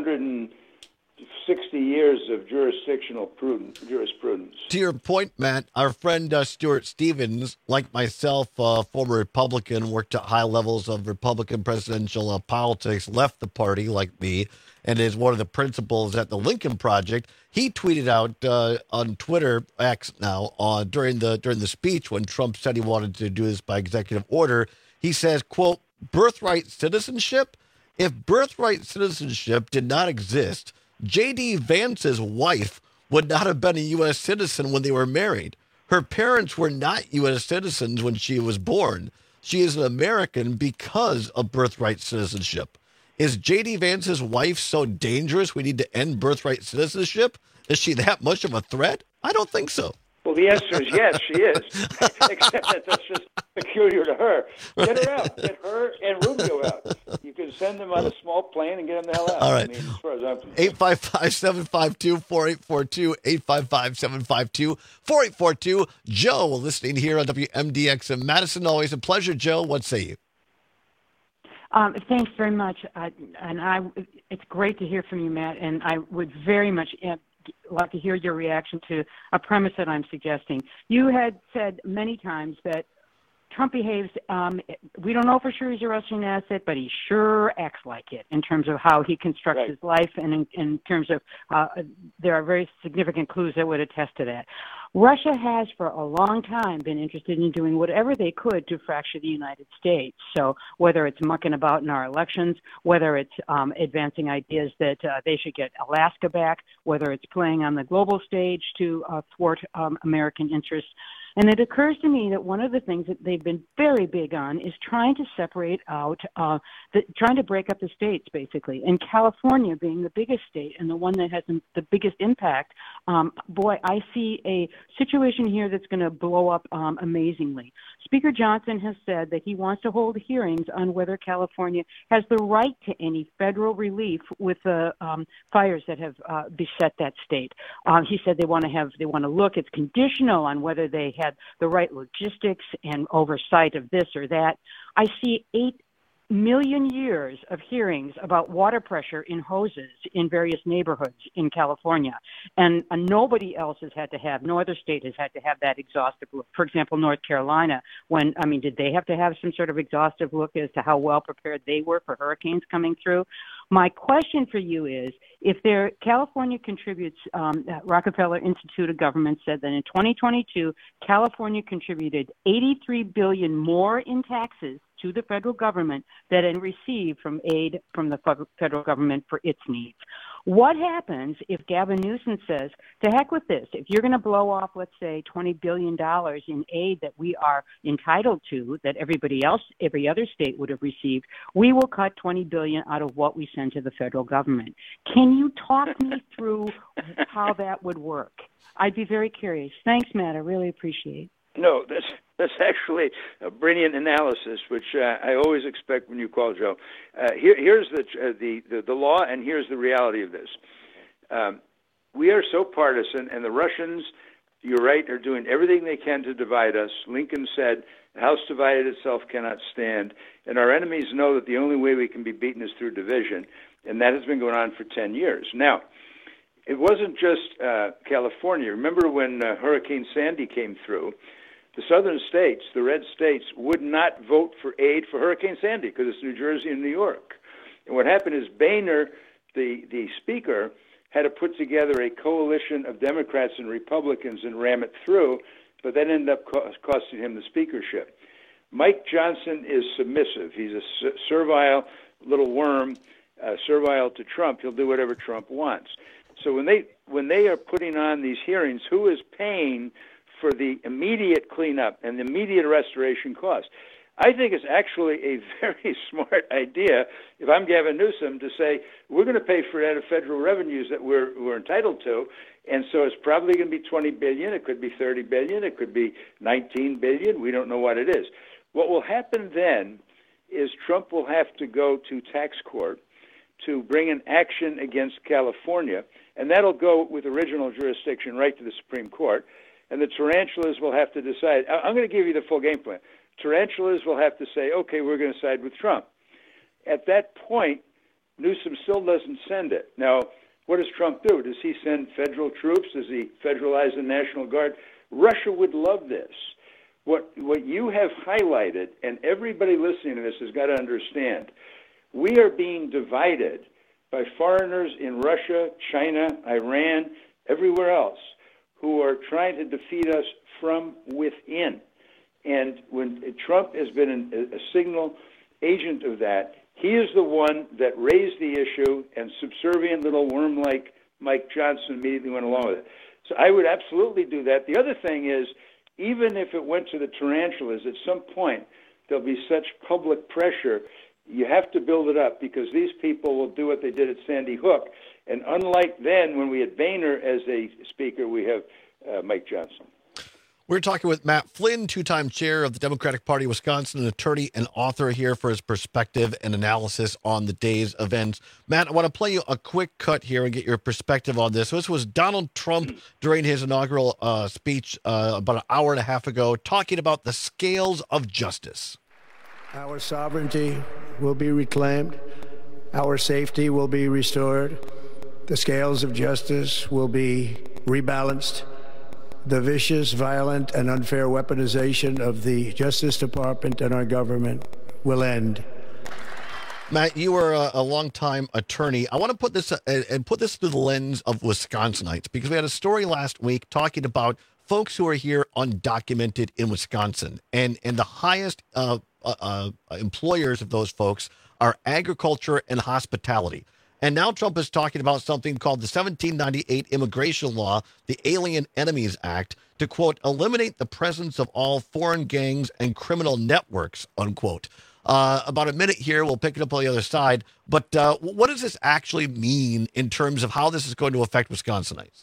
160 years of jurisprudence. To your point, Matt, our friend Stuart Stevens, like myself, former Republican, worked at high levels of Republican presidential politics, left the party like me, and is one of the principals at the Lincoln Project. He tweeted out on Twitter, X now, during the speech when Trump said he wanted to do this by executive order. He says, quote, birthright citizenship? If birthright citizenship did not exist, J.D. Vance's wife would not have been a U.S. citizen when they were married. Her parents were not U.S. citizens when she was born. She is an American because of birthright citizenship. Is J.D. Vance's wife so dangerous we need to end birthright citizenship? Is she that much of a threat? I don't think so. Well, the answer is yes, she is. Except that that's just peculiar to her. Get her out. Get her and Rubio out. You can send them on a small plane and get them the hell out. All right. I mean, as far as I'm concerned. 855-752-4842, 855-752-4842. Joe, listening here on WMDX in Madison. Always a pleasure, Joe. What say you? Thanks very much. It's great to hear from you, Matt, and I would very much like to hear your reaction to a premise that I'm suggesting. You had said many times that Trump behaves, we don't know for sure he's a Russian asset, but he sure acts like it in terms of how he constructs his life, and in terms of there are very significant clues that would attest to that. Russia has for a long time been interested in doing whatever they could to fracture the United States. So whether it's mucking about in our elections, whether it's advancing ideas that they should get Alaska back, whether it's playing on the global stage to thwart American interests. And it occurs to me that one of the things that they've been very big on is trying to separate out, trying to break up the states, basically. And California being the biggest state and the one that has the biggest impact, boy, I see a situation here that's going to blow up amazingly. Speaker Johnson has said that he wants to hold hearings on whether California has the right to any federal relief with the fires that have beset that state. He said they want to look. It's conditional on whether they had the right logistics and oversight of this or that. I see 8 million years of hearings about water pressure in hoses in various neighborhoods in California. And nobody else has had to have, no other state has had to have that exhaustive look. For example, North Carolina, did they have to have some sort of exhaustive look as to how well prepared they were for hurricanes coming through? My question for you is, if California contributes, Rockefeller Institute of Government said that in 2022, California contributed $83 billion more in taxes to the federal government than it received from aid from the federal government for its needs. What happens if Gavin Newsom says, to heck with this, if you're going to blow off, let's say, $20 billion in aid that we are entitled to, that everybody else, every other state would have received, we will cut $20 billion out of what we send to the federal government. Can you talk me through how that would work? I'd be very curious. Thanks, Matt. I really appreciate it. No, that's actually a brilliant analysis, which I always expect when you call, Joe. Here's the law, and here's the reality of this. We are so partisan, and the Russians, you're right, are doing everything they can to divide us. Lincoln said, "The house divided itself cannot stand," And our enemies know that the only way we can be beaten is through division, and that has been going on for 10 years. Now, it wasn't just California. Remember when Hurricane Sandy came through, the southern states, the red states, would not vote for aid for Hurricane Sandy because it's New Jersey and New York. And what happened is Boehner, the speaker, had to put together a coalition of Democrats and Republicans and ram it through, but that ended up costing him the speakership. Mike Johnson is submissive. He's a servile little worm, servile to Trump. He'll do whatever Trump wants. So when they are putting on these hearings, who is paying for the immediate cleanup and the immediate restoration costs? I think it's actually a very smart idea, if I'm Gavin Newsom, to say we're going to pay for that of federal revenues that we're entitled to, and so it's probably going to be $20 billion. It could be $30 billion. It could be $19 billion. We don't know what it is. What will happen then is Trump will have to go to tax court to bring an action against California, and that'll go with original jurisdiction right to the Supreme Court, and the tarantulas will have to decide. I'm going to give you the full game plan. Tarantulas will have to say, okay, we're going to side with Trump. At that point, Newsom still doesn't send it. Now, what does Trump do? Does he send federal troops? Does he federalize the National Guard? Russia would love this. What you have highlighted, and everybody listening to this has got to understand, we are being divided by foreigners in Russia, China, Iran, everywhere else, who are trying to defeat us from within. And when Trump has been a signal agent of that, he is the one that raised the issue, and subservient little worm like Mike Johnson immediately went along with it. So I would absolutely do that. The other thing is, even if it went to the tarantulas, at some point there'll be such public pressure, you have to build it up, because these people will do what they did at Sandy Hook. And unlike then, when we had Boehner as a speaker, we have Mike Johnson. We're talking with Matt Flynn, two-time chair of the Democratic Party of Wisconsin, an attorney and author here for his perspective and analysis on the day's events. Matt, I want to play you a quick cut here and get your perspective on this. This was Donald Trump during his inaugural speech about an hour and a half ago, talking about the scales of justice. Our sovereignty will be reclaimed. Our safety will be restored. The scales of justice will be rebalanced. The vicious, violent, and unfair weaponization of the Justice Department and our government will end. Matt, you are a longtime attorney. I want to put this through the lens of Wisconsinites, because we had a story last week talking about folks who are here undocumented in Wisconsin, and the highest employers of those folks are agriculture and hospitality. And now Trump is talking about something called the 1798 immigration law, the Alien Enemies Act, to, quote, eliminate the presence of all foreign gangs and criminal networks, unquote. About a minute here, we'll pick it up on the other side. But what does this actually mean in terms of how this is going to affect Wisconsinites?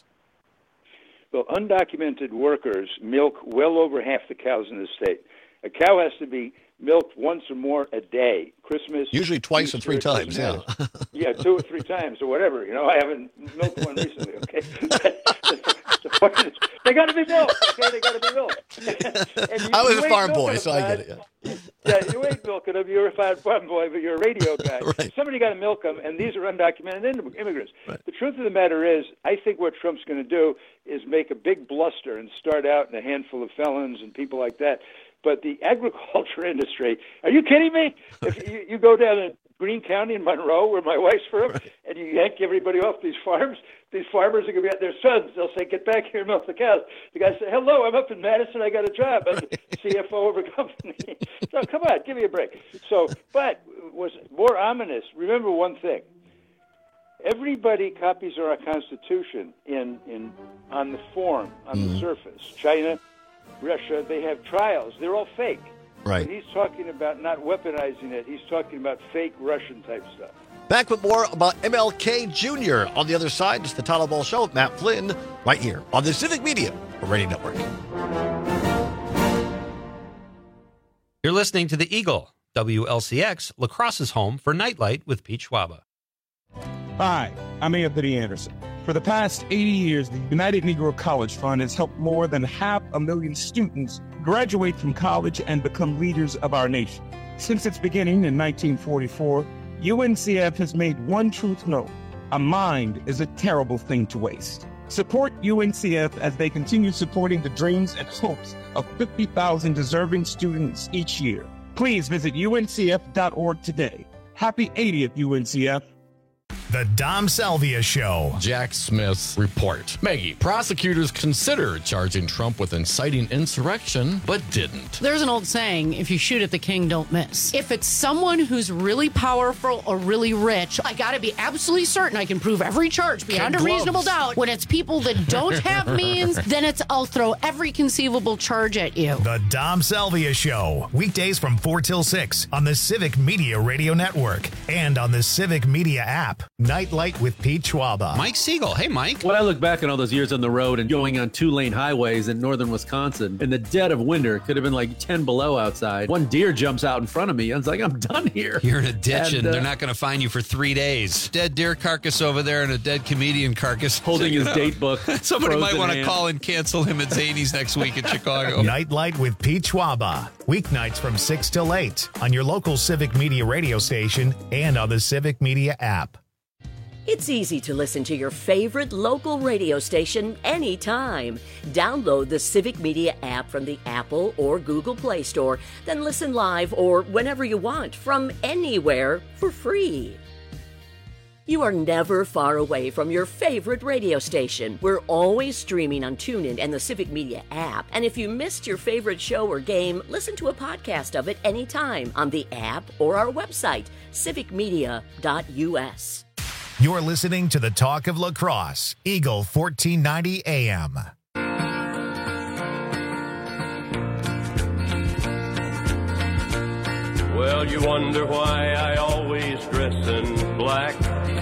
Well, undocumented workers milk well over half the cows in the state. A cow has to be milked once or more a day. Christmas, usually twice Easter, or three times, yeah. Yeah, 2 or 3 times or whatever. You know, I haven't milked one recently, okay? The point is, they got to be milked, okay? They got to be milked. I was a farm boy, so I get it, yeah. Yeah, you ain't milking them. You're a farm boy, but you're a radio guy. Right. Somebody got to milk them, and these are undocumented immigrants. Right. The truth of the matter is, I think what Trump's going to do is make a big bluster and start out in a handful of felons and people like that. But the agriculture industry, are you kidding me? If you go down to Greene County in Monroe, where my wife's from, and you yank everybody off these farms, these farmers are going to be at their sons. They'll say, get back here and milk the cows. The guy say, hello, I'm up in Madison. I got a job. I'm the CFO of a company. So come on, give me a break. So, but was more ominous. Remember one thing. Everybody copies our Constitution on the form, on the surface. China, Russia, they have trials. They're all fake. Right. And he's talking about not weaponizing it. He's talking about fake Russian-type stuff. Back with more about MLK Jr. on the other side. It's the Tyler Ball Show with Matt Flynn right here on the Civic Media Radio Network. You're listening to The Eagle, WLCX, La Crosse's home for Nightlight with Pete Schwaba. Hi, I'm Anthony Anderson. For the past 80 years, the United Negro College Fund has helped more than 500,000 students graduate from college and become leaders of our nation. Since its beginning in 1944, UNCF has made one truth known: a mind is a terrible thing to waste. Support UNCF as they continue supporting the dreams and hopes of 50,000 deserving students each year. Please visit uncf.org today. Happy 80th, UNCF. The Dom Salvia Show. Jack Smith's report. Maggie, prosecutors considered charging Trump with inciting insurrection, but didn't. There's an old saying, if you shoot at the king, don't miss. If it's someone who's really powerful or really rich, I gotta be absolutely certain I can prove every charge beyond a reasonable doubt. When it's people that don't have means, then it's I'll throw every conceivable charge at you. The Dom Salvia Show. Weekdays from 4 till 6 on the Civic Media Radio Network and on the Civic Media app. Nightlight with Pete Schwaba. Mike Siegel. Hey, Mike. When I look back on all those years on the road and going on 2-lane highways in northern Wisconsin, in the dead of winter, it could have been like 10 below outside. One deer jumps out in front of me. I was like, I'm done here. You're in a ditch and they're not going to find you for 3 days. Dead deer carcass over there and a dead comedian carcass. Holding his date book. Somebody might want to call and cancel him at Zany's next week in Chicago. Nightlight with Pete Schwaba. Weeknights from 6 till 8 on your local Civic Media radio station and on the Civic Media app. It's easy to listen to your favorite local radio station anytime. Download the Civic Media app from the Apple or Google Play Store, then listen live or whenever you want from anywhere for free. You are never far away from your favorite radio station. We're always streaming on TuneIn and the Civic Media app. And if you missed your favorite show or game, listen to a podcast of it anytime on the app or our website, civicmedia.us. You're listening to the Talk of La Crosse, Eagle 1490 AM. Well, you wonder why I always dress in black,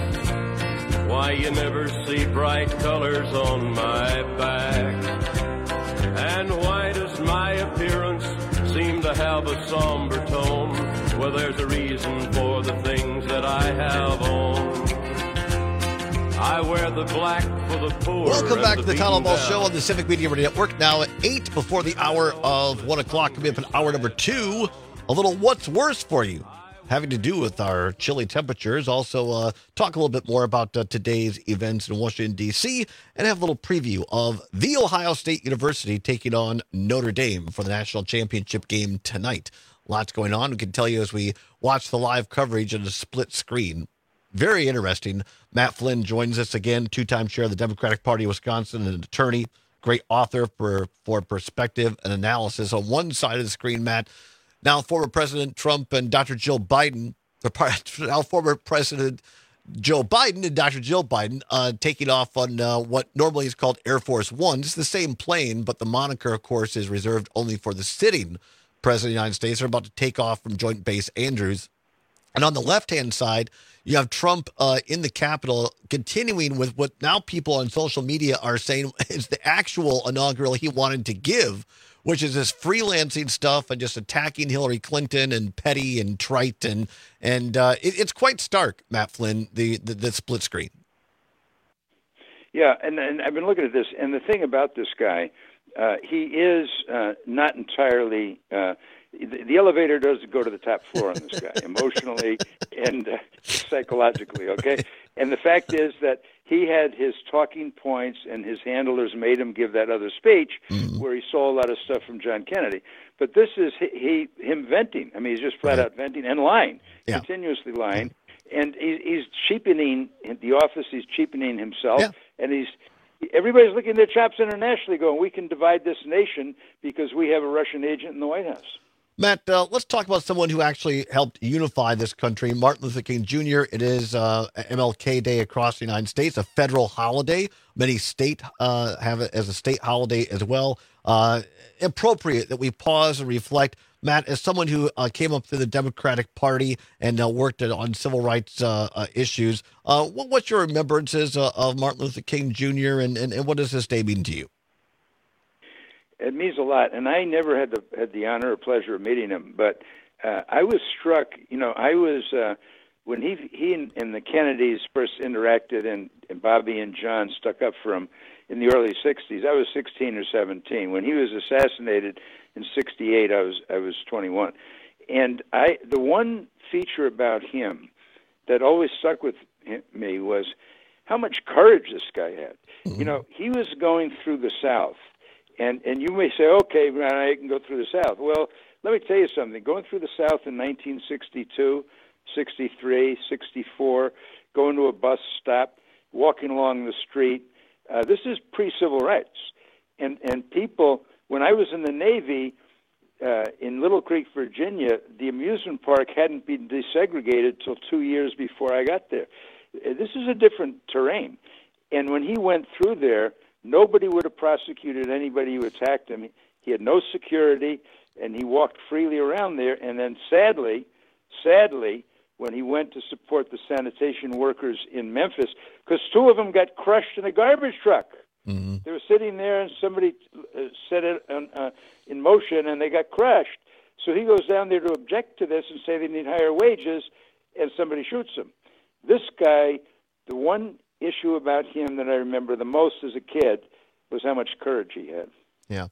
why you never see bright colors on my back, and why does my appearance seem to have a somber tone? Well, there's a reason for the things that I have on. I wear the black for the poor. Welcome back to the Tom Ball Show on the Civic Media Radio Network. Now at 8 before the hour of 1 o'clock. Coming up in hour number 2, a little what's worse for you, having to do with our chilly temperatures. Also talk a little bit more about today's events in Washington, D.C., and have a little preview of The Ohio State University taking on Notre Dame for the national championship game tonight. Lots going on. We can tell you as we watch the live coverage on a split screen. Very interesting. Matt Flynn joins us again, 2-time chair of the Democratic Party of Wisconsin, and an attorney, great author for perspective and analysis. On one side of the screen, Matt, now former President Trump and Dr. Jill Biden, now former President Joe Biden and Dr. Jill Biden taking off on what normally is called Air Force One. It's the same plane, but the moniker, of course, is reserved only for the sitting President of the United States. They're about to take off from Joint Base Andrews. And on the left-hand side, you have Trump in the Capitol continuing with what now people on social media are saying is the actual inaugural he wanted to give, which is this freelancing stuff and just attacking Hillary Clinton and petty and trite. And it's quite stark, Matt Flynn, the split screen. Yeah, and I've been looking at this, and the thing about this guy, he is not entirely the elevator doesn't go to the top floor on this guy, emotionally and psychologically, okay? And the fact is that he had his talking points, and his handlers made him give that other speech where he saw a lot of stuff from John Kennedy. But this is him venting. I mean, he's just flat out venting and lying, continuously lying. And he's cheapening the office. He's cheapening himself, and everybody's licking their chops internationally, going, "We can divide this nation because we have a Russian agent in the White House." Matt, let's talk about someone who actually helped unify this country, Martin Luther King Jr. It is MLK Day across the United States, a federal holiday. Many states have it as a state holiday as well. Appropriate that we pause and reflect. Matt, as someone who came up through the Democratic Party and worked on civil rights issues, what's your remembrances of Martin Luther King Jr. and what does this day mean to you? It means a lot, and I never had the honor or pleasure of meeting him, but I was struck. I was when he and the Kennedys first interacted, and Bobby and John stuck up for him in the early '60s. I was 16 or 17 when he was assassinated in '68. I was 21, And the one feature about him that always stuck with me was how much courage this guy had. You know, he was going through the South, and you may say, okay, I can go through the South. Well, let me tell you something. Going through the South in 1962, 63, 64, going to a bus stop, walking along the street, this is pre-civil rights. And people, when I was in the Navy in Little Creek, Virginia, the amusement park hadn't been desegregated till 2 years before I got there. This is a different terrain. And when he went through there, nobody would have prosecuted anybody who attacked him. He had no security, and he walked freely around there. And then sadly, when he went to support the sanitation workers in Memphis, because 2 of them got crushed in a garbage truck. Mm-hmm. They were sitting there, and somebody set it in motion, and they got crushed. So he goes down there to object to this and say they need higher wages, and somebody shoots him. This guy, the one issue about him that I remember the most as a kid was how much courage he had. Yeah.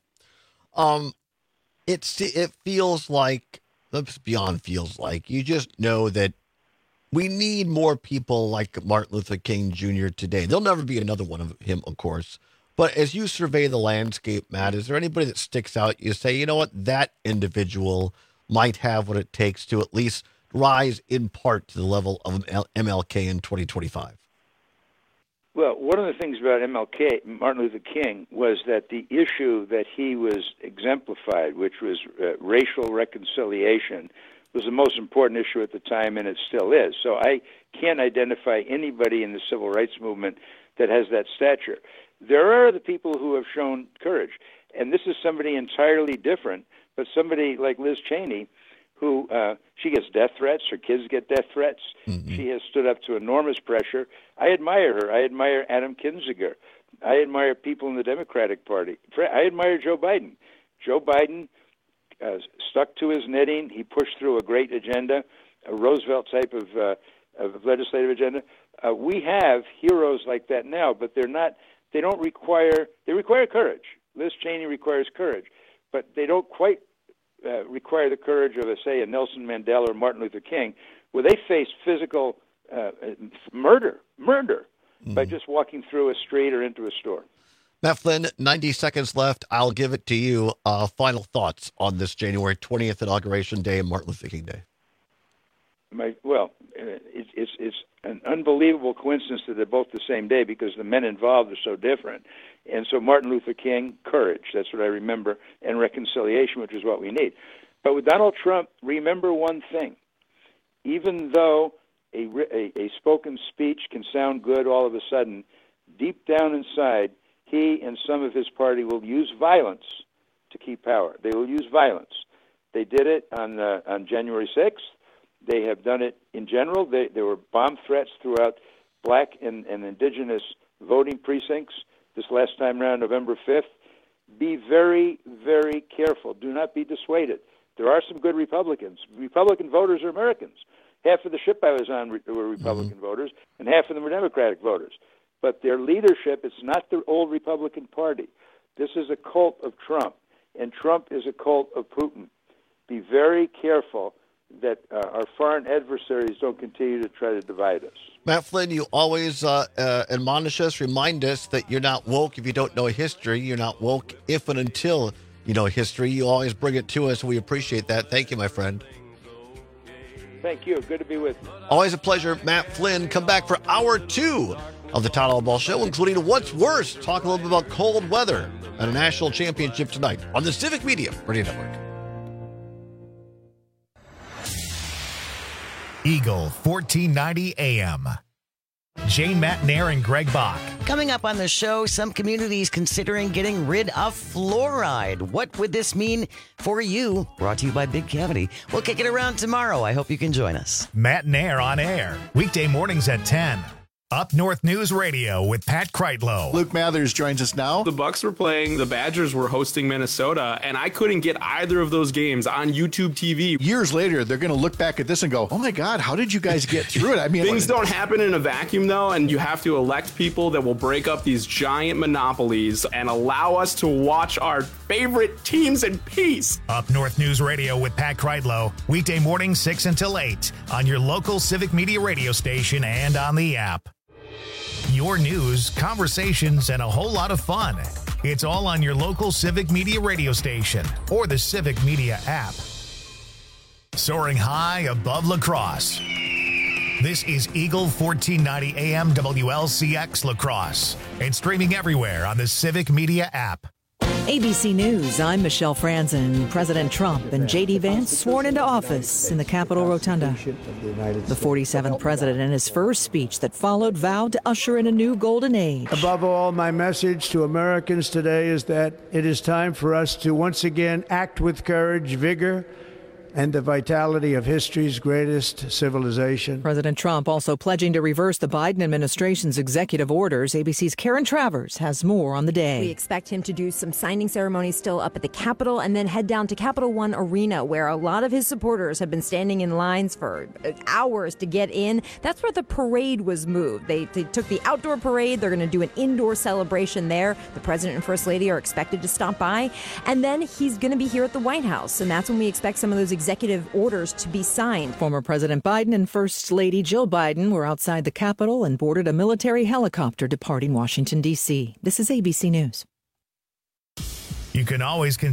It feels like, that's beyond feels like, you just know that we need more people like Martin Luther King Jr. today. There'll never be another one of him, of course. But as you survey the landscape, Matt, is there anybody that sticks out? You say, you know what, that individual might have what it takes to at least rise in part to the level of MLK in 2025? Well, one of the things about MLK, Martin Luther King, was that the issue that he was exemplified, which was racial reconciliation, was the most important issue at the time, and it still is. So I can't identify anybody in the civil rights movement that has that stature. There are the people who have shown courage, and this is somebody entirely different, but somebody like Liz Cheney, who she gets death threats, her kids get death threats. Mm-hmm. She has stood up to enormous pressure. I admire her. I admire Adam Kinzinger. I admire people in the Democratic Party. I admire Joe Biden. Joe Biden stuck to his knitting. He pushed through a great agenda, a Roosevelt type of legislative agenda. We have heroes like that now, but they're not. They don't require. They require courage. Liz Cheney requires courage, but they don't quite require the courage of, say, a Nelson Mandela or Martin Luther King, where they face physical murder by just walking through a street or into a store. Matt Flynn, 90 seconds left. I'll give it to you. Final thoughts on this January 20th inauguration day and Martin Luther King Day. It's an unbelievable coincidence that they're both the same day because the men involved are so different. And so Martin Luther King, courage, that's what I remember, and reconciliation, which is what we need. But with Donald Trump, remember one thing. Even though a spoken speech can sound good all of a sudden, deep down inside, he and some of his party will use violence to keep power. They will use violence. They did it on January 6th. They have done it in general. There were bomb threats throughout black and indigenous voting precincts this last time around, November 5th. Be very, very careful. Do not be dissuaded. There are some good Republicans. Republican voters are Americans. Half of the ship I was on were Republican voters, and half of them were Democratic voters. But their leadership, it's not the old Republican Party. This is a cult of Trump, and Trump is a cult of Putin. Be very careful that our foreign adversaries don't continue to try to divide us. Matt Flynn, you always admonish us, remind us that you're not woke if you don't know history. You're not woke if and until you know history. You always bring it to us, and we appreciate that. Thank you, my friend. Thank you. Good to be with you. Always a pleasure. Matt Flynn, come back for hour 2 of the Todd Albaugh Show, including What's Worse. Talk a little bit about cold weather and a national championship tonight on the Civic Media Radio Network. Eagle 1490 AM. Jane Matnair and Greg Bach. Coming up on the show, some communities considering getting rid of fluoride. What would this mean for you? Brought to you by Big Cavity. We'll kick it around tomorrow. I hope you can join us. Matnair on air. Weekday mornings at 10. Up North News Radio with Pat Kreitlow. Luke Mathers joins us now. The Bucks were playing, the Badgers were hosting Minnesota, and I couldn't get either of those games on YouTube TV. Years later, they're going to look back at this and go, oh my God, how did you guys get through it? I mean, things don't happen in a vacuum, though, and you have to elect people that will break up these giant monopolies and allow us to watch our favorite teams in peace. Up North News Radio with Pat Kreidlow, weekday mornings 6 until 8 on your local Civic Media radio station and on the app. Your news, conversations, and a whole lot of fun. It's all on your local Civic Media radio station or the Civic Media app. Soaring high above La Crosse. This is Eagle 1490 AM WLCX La Crosse and streaming everywhere on the Civic Media app. ABC News, I'm Michelle Franzen. President Trump and J.D. Vance sworn into office in the Capitol Rotunda. The 47th president in his first speech that followed vowed to usher in a new golden age. Above all, my message to Americans today is that it is time for us to once again act with courage, vigor, and the vitality of history's greatest civilization. President Trump also pledging to reverse the Biden administration's executive orders. ABC's Karen Travers has more on the day. We expect him to do some signing ceremonies still up at the Capitol and then head down to Capital One Arena, where a lot of his supporters have been standing in lines for hours to get in. That's where the parade was moved. They took the outdoor parade. They're going to do an indoor celebration there. The president and first lady are expected to stop by. And then he's going to be here at the White House. And that's when we expect some of those executive orders to be signed. Former President Biden and First Lady Jill Biden were outside the Capitol and boarded a military helicopter departing Washington, D.C. This is ABC News. You can always